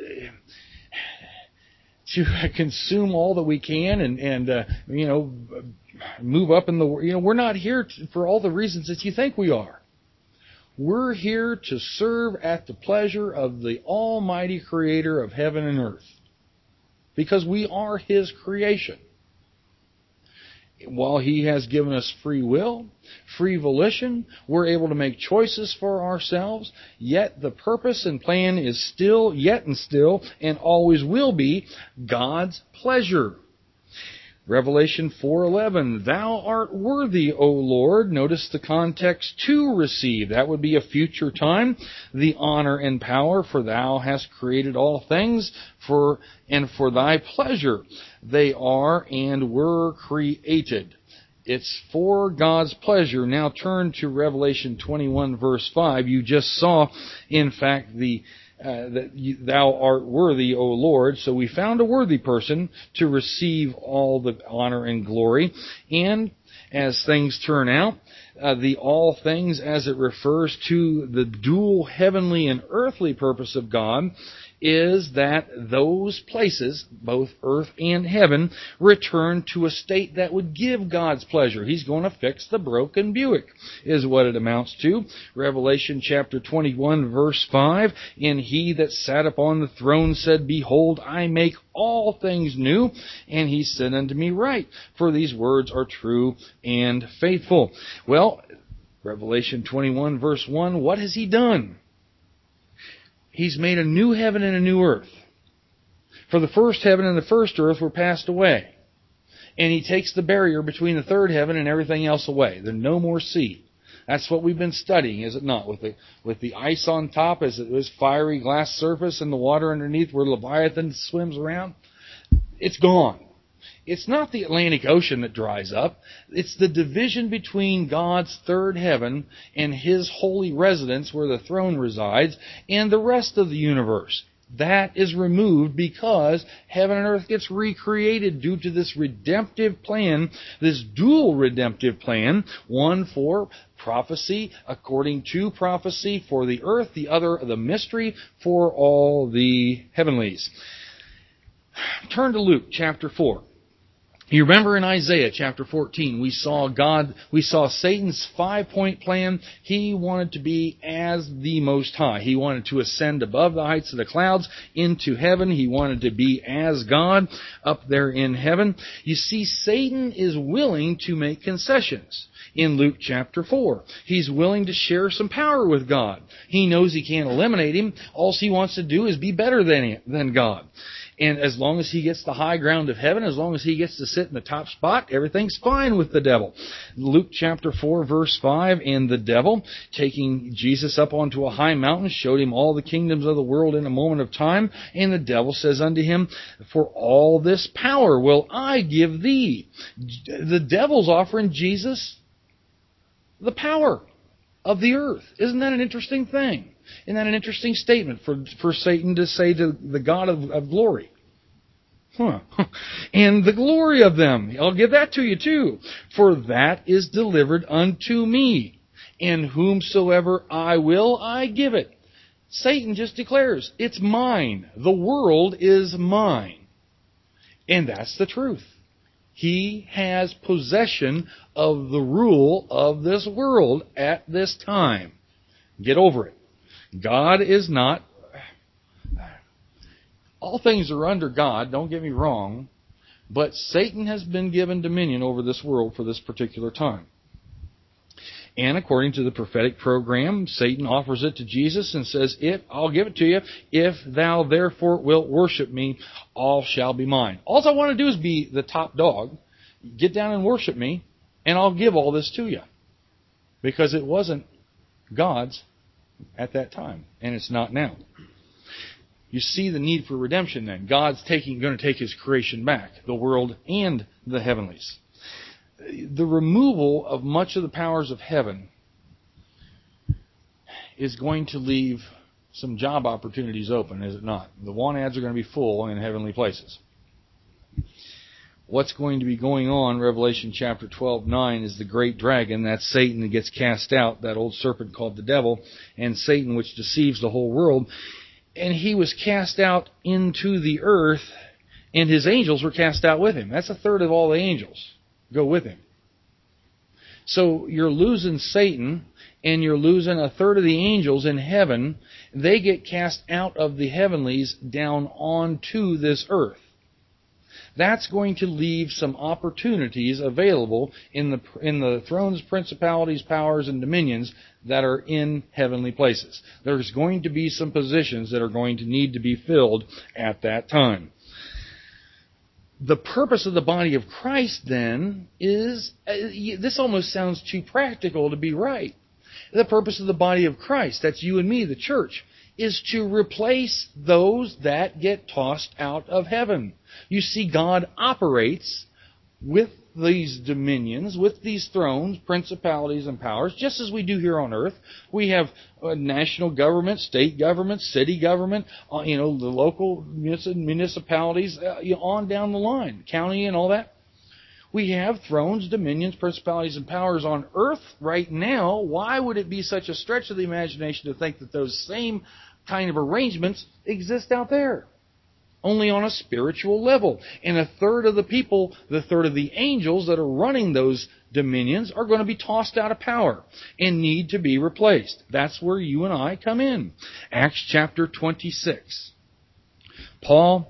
to consume all that we can and, and uh, you know, move up in the, you know, we're not here to, for all the reasons that you think we are. We're here to serve at the pleasure of the Almighty Creator of heaven and earth, because we are His creation. While He has given us free will, free volition, we're able to make choices for ourselves, yet the purpose and plan is still, yet and still, and always will be God's pleasure. Revelation four eleven, Thou art worthy, O Lord. Notice the context, to receive. That would be a future time. The honor and power, for Thou hast created all things, for and for Thy pleasure they are and were created. It's for God's pleasure. Now turn to Revelation twenty-one, verse five. You just saw, in fact, the Uh, that you, Thou art worthy, O Lord. So we found a worthy person to receive all the honor and glory. And as things turn out, uh, the all things, as it refers to the dual heavenly and earthly purpose of God, is that those places, both earth and heaven, return to a state that would give God's pleasure. He's going to fix the broken Buick, is what it amounts to. Revelation chapter twenty-one, verse five, And He that sat upon the throne said, Behold, I make all things new. And He said unto me, Write, for these words are true and faithful. Well, Revelation twenty-one, verse one, what has He done? He's made a new heaven and a new earth. For the first heaven and the first earth were passed away. And He takes the barrier between the third heaven and everything else away. There's no more sea. That's what we've been studying, is it not? With the with the ice on top as it was fiery glass surface and the water underneath where Leviathan swims around. It's gone. It's not the Atlantic Ocean that dries up. It's the division between God's third heaven and His holy residence where the throne resides and the rest of the universe. That is removed because heaven and earth gets recreated due to this redemptive plan, this dual redemptive plan, one for prophecy, according to prophecy for the earth, the other the mystery for all the heavenlies. Turn to Luke chapter four. You remember in Isaiah chapter fourteen, we saw God, we saw Satan's five-point plan. He wanted to be as the Most High. He wanted to ascend above the heights of the clouds into heaven. He wanted to be as God up there in heaven. You see, Satan is willing to make concessions. In Luke chapter four, he's willing to share some power with God. He knows he can't eliminate Him. All he wants to do is be better than, than God. And as long as he gets the high ground of heaven, as long as he gets to sit in the top spot, everything's fine with the devil. Luke chapter four, verse five, and the devil, taking Jesus up onto a high mountain, showed him all the kingdoms of the world in a moment of time. And the devil says unto him, for all this power will I give thee. The devil's offering Jesus the power of the earth. Isn't that an interesting thing? Isn't that an interesting statement for, for Satan to say to the God of, of glory? Huh. And the glory of them, I'll give that to you too. For that is delivered unto me. And whomsoever I will, I give it. Satan just declares, it's mine. The world is mine. And that's the truth. He has possession of the rule of this world at this time. Get over it. God is not... All things are under God, don't get me wrong, but Satan has been given dominion over this world for this particular time. And according to the prophetic program, Satan offers it to Jesus and says, "If I'll give it to you, if thou therefore wilt worship me, all shall be mine." All I want to do is be the top dog, get down and worship me, and I'll give all this to you. Because it wasn't God's at that time, and it's not now. You see the need for redemption then. God's taking, going to take His creation back, the world and the heavenlies. The removal of much of the powers of heaven is going to leave some job opportunities open, is it not? The want ads are going to be full in heavenly places. What's going to be going on, Revelation chapter twelve, nine, is the great dragon, that's Satan, that gets cast out, that old serpent called the devil, and Satan, which deceives the whole world. And he was cast out into the earth, and his angels were cast out with him. That's a third of all the angels go with him. So you're losing Satan, and you're losing a third of the angels in heaven. They get cast out of the heavenlies down onto this earth. That's going to leave some opportunities available in the in the thrones, principalities, powers, and dominions that are in heavenly places. There's going to be some positions that are going to need to be filled at that time. The purpose of the body of Christ, then, is, uh, this almost sounds too practical to be right. The purpose of the body of Christ, that's you and me, the church, is to replace those that get tossed out of heaven. You see, God operates with these dominions, with these thrones, principalities, and powers, just as we do here on earth. We have a national government, state government, city government, uh, you know, the local municipalities, uh, you know, on down the line, county and all that. We have thrones, dominions, principalities, and powers on earth right now. Why would it be such a stretch of the imagination to think that those same kind of arrangements exist out there? Only on a spiritual level. And a third of the people, the third of the angels that are running those dominions are going to be tossed out of power and need to be replaced. That's where you and I come in. Acts chapter twenty-six. Paul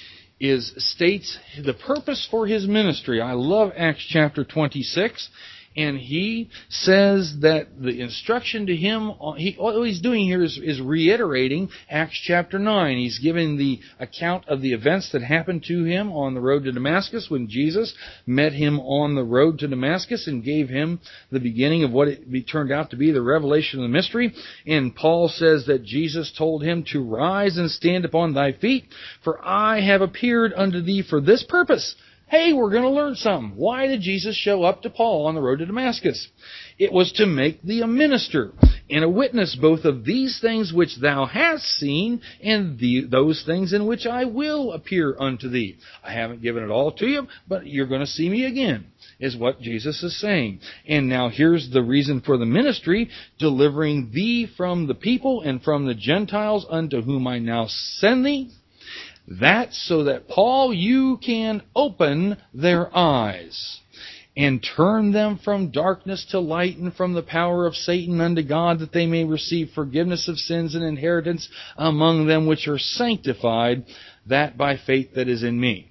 is states the purpose for his ministry. I love Acts chapter twenty-six. And he says that the instruction to him, he, all he's doing here is, is reiterating Acts chapter nine. He's giving the account of the events that happened to him on the road to Damascus when Jesus met him on the road to Damascus and gave him the beginning of what it turned out to be the revelation of the mystery. And Paul says that Jesus told him to rise and stand upon thy feet, for I have appeared unto thee for this purpose. Hey, we're going to learn something. Why did Jesus show up to Paul on the road to Damascus? It was to make thee a minister and a witness both of these things which thou hast seen and the, those things in which I will appear unto thee. I haven't given it all to you, but you're going to see me again, is what Jesus is saying. And now here's the reason for the ministry, delivering thee from the people and from the Gentiles unto whom I now send thee. That's so that, Paul, you can open their eyes and turn them from darkness to light and from the power of Satan unto God, that they may receive forgiveness of sins and inheritance among them which are sanctified, that by faith that is in me.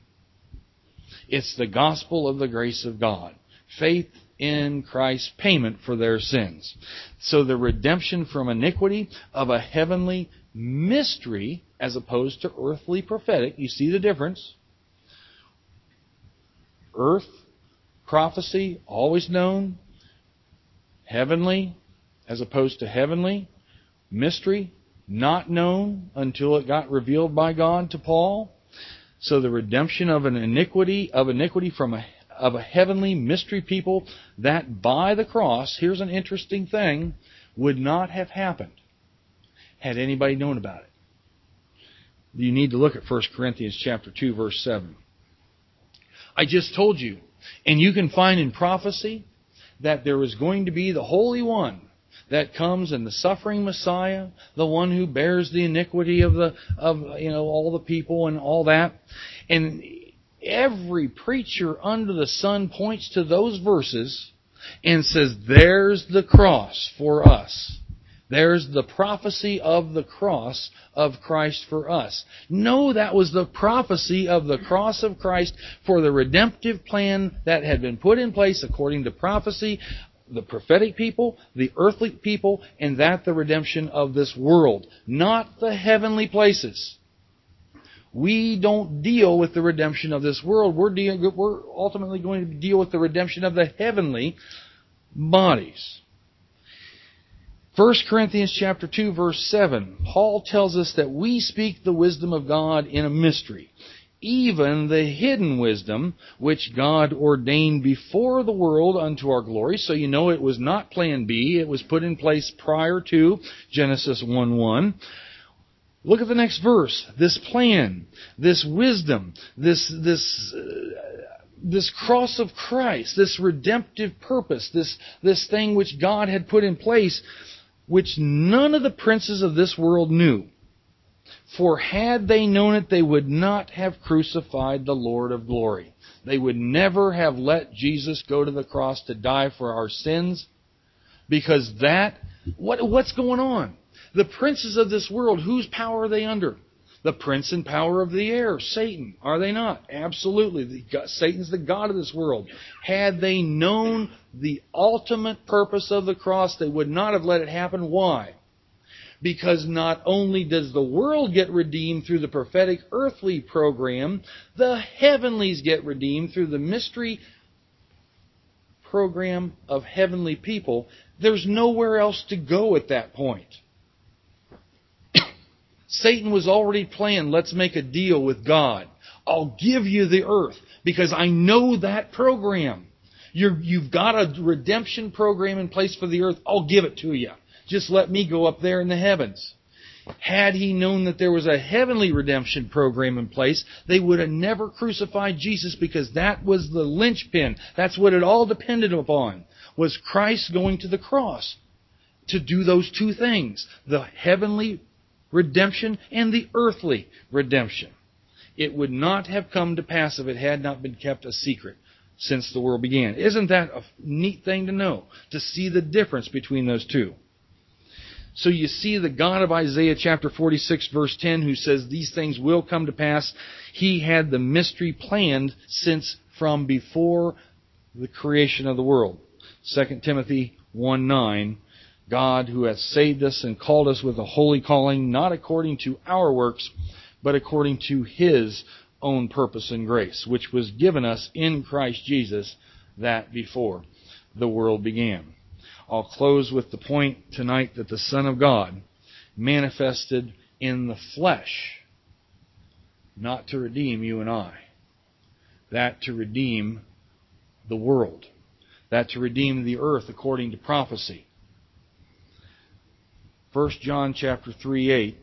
It's the gospel of the grace of God. Faith in Christ's payment for their sins. So the redemption from iniquity of a heavenly mystery as opposed to earthly prophetic. You see the difference? Earth, prophecy, always known. Heavenly, as opposed to heavenly. Mystery, not known until it got revealed by God to Paul. So the redemption of an iniquity, of iniquity from a, of a heavenly mystery people, that by the cross, here's an interesting thing, would not have happened had anybody known about it. You need to look at First Corinthians chapter two, verse seven. I just told you, and you can find in prophecy that there is going to be the Holy One that comes, and the suffering Messiah, the one who bears the iniquity of the of you know all the people and all that. And every preacher under the sun points to those verses and says, "There's the cross for us. There's the prophecy of the cross of Christ for us." No, that was the prophecy of the cross of Christ for the redemptive plan that had been put in place according to prophecy, the prophetic people, the earthly people, and that the redemption of this world, not the heavenly places. We don't deal with the redemption of this world. We're, dealing, we're ultimately going to deal with the redemption of the heavenly bodies. First Corinthians chapter two, verse seven, Paul tells us that we speak the wisdom of God in a mystery, even the hidden wisdom which God ordained before the world unto our glory. So you know it was not plan B. It was put in place prior to Genesis one one. Look at the next verse. This plan, this wisdom, this this uh, this cross of Christ, this redemptive purpose, this this thing which God had put in place, which none of the princes of this world knew. For had they known it, they would not have crucified the Lord of glory. They would never have let Jesus go to the cross to die for our sins. Because that, what, what's going on? The princes of this world, whose power are they under? The prince and power of the air, Satan. Are they not? Absolutely. The, Satan's the god of this world. Had they known the ultimate purpose of the cross, they would not have let it happen. Why? Because not only does the world get redeemed through the prophetic earthly program, the heavenlies get redeemed through the mystery program of heavenly people. There's nowhere else to go at that point. Satan was already planned, let's make a deal with God. I'll give you the earth because I know that program. You're, you've got a redemption program in place for the earth. I'll give it to you. Just let me go up there in the heavens. Had he known that there was a heavenly redemption program in place, they would have never crucified Jesus, because that was the linchpin. That's what it all depended upon, was Christ going to the cross to do those two things, the heavenly redemption and the earthly redemption. It would not have come to pass if it had not been kept a secret since the world began. Isn't that a neat thing to know, to see the difference between those two? So you see the God of Isaiah chapter forty-six verse ten, who says these things will come to pass. He had the mystery planned since from before the creation of the world. Second Timothy one nine, God who hath saved us and called us with a holy calling, not according to our works, but according to His own purpose and grace, which was given us in Christ Jesus, that before the world began. I'll close with the point tonight that the Son of God manifested in the flesh, not to redeem you and I, that to redeem the world, that to redeem the earth according to prophecy. First John chapter three eight,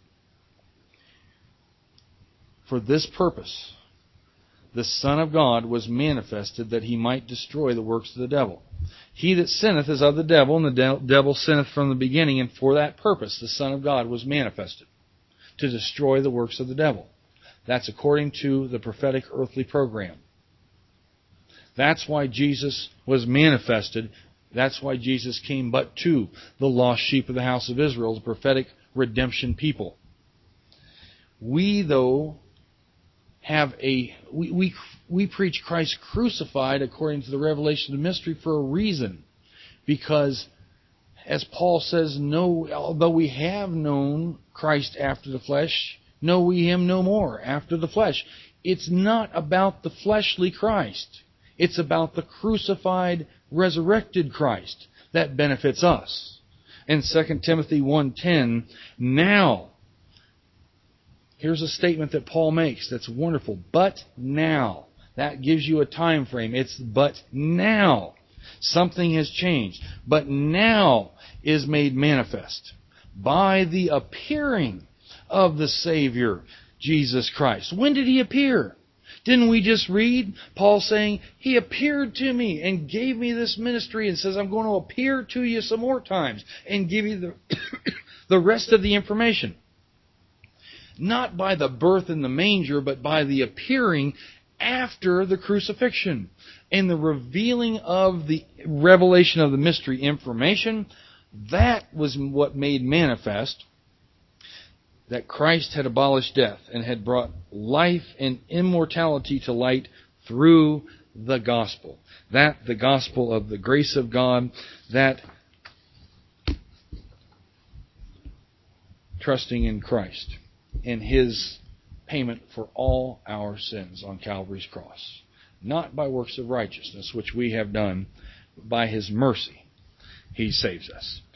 for this purpose the Son of God was manifested, that He might destroy the works of the devil. He that sinneth is of the devil, and the de- devil sinneth from the beginning, and for that purpose the Son of God was manifested, to destroy the works of the devil. That's according to the prophetic earthly program. That's why Jesus was manifested. That's why Jesus came but to the lost sheep of the house of Israel, the prophetic redemption people. We, though, have a we, we we preach Christ crucified according to the revelation of the mystery for a reason. Because, as Paul says, no, although we have known Christ after the flesh, know we him no more after the flesh. It's not about the fleshly Christ. It's about the crucified, resurrected Christ that benefits us. In Second Timothy one ten, now, here's a statement that Paul makes that's wonderful. But now. That gives you a time frame. It's but now. Something has changed. But now is made manifest by the appearing of the Savior, Jesus Christ. When did He appear? Didn't we just read Paul saying, He appeared to me and gave me this ministry and says, I'm going to appear to you some more times and give you the, the rest of the information. Not by the birth in the manger, but by the appearing after the crucifixion and the revealing of the revelation of the mystery information. That was what made manifest that Christ had abolished death and had brought life and immortality to light through the gospel. That, the gospel of the grace of God, that trusting in Christ and His payment for all our sins on Calvary's cross. Not by works of righteousness, which we have done, but by His mercy, He saves us.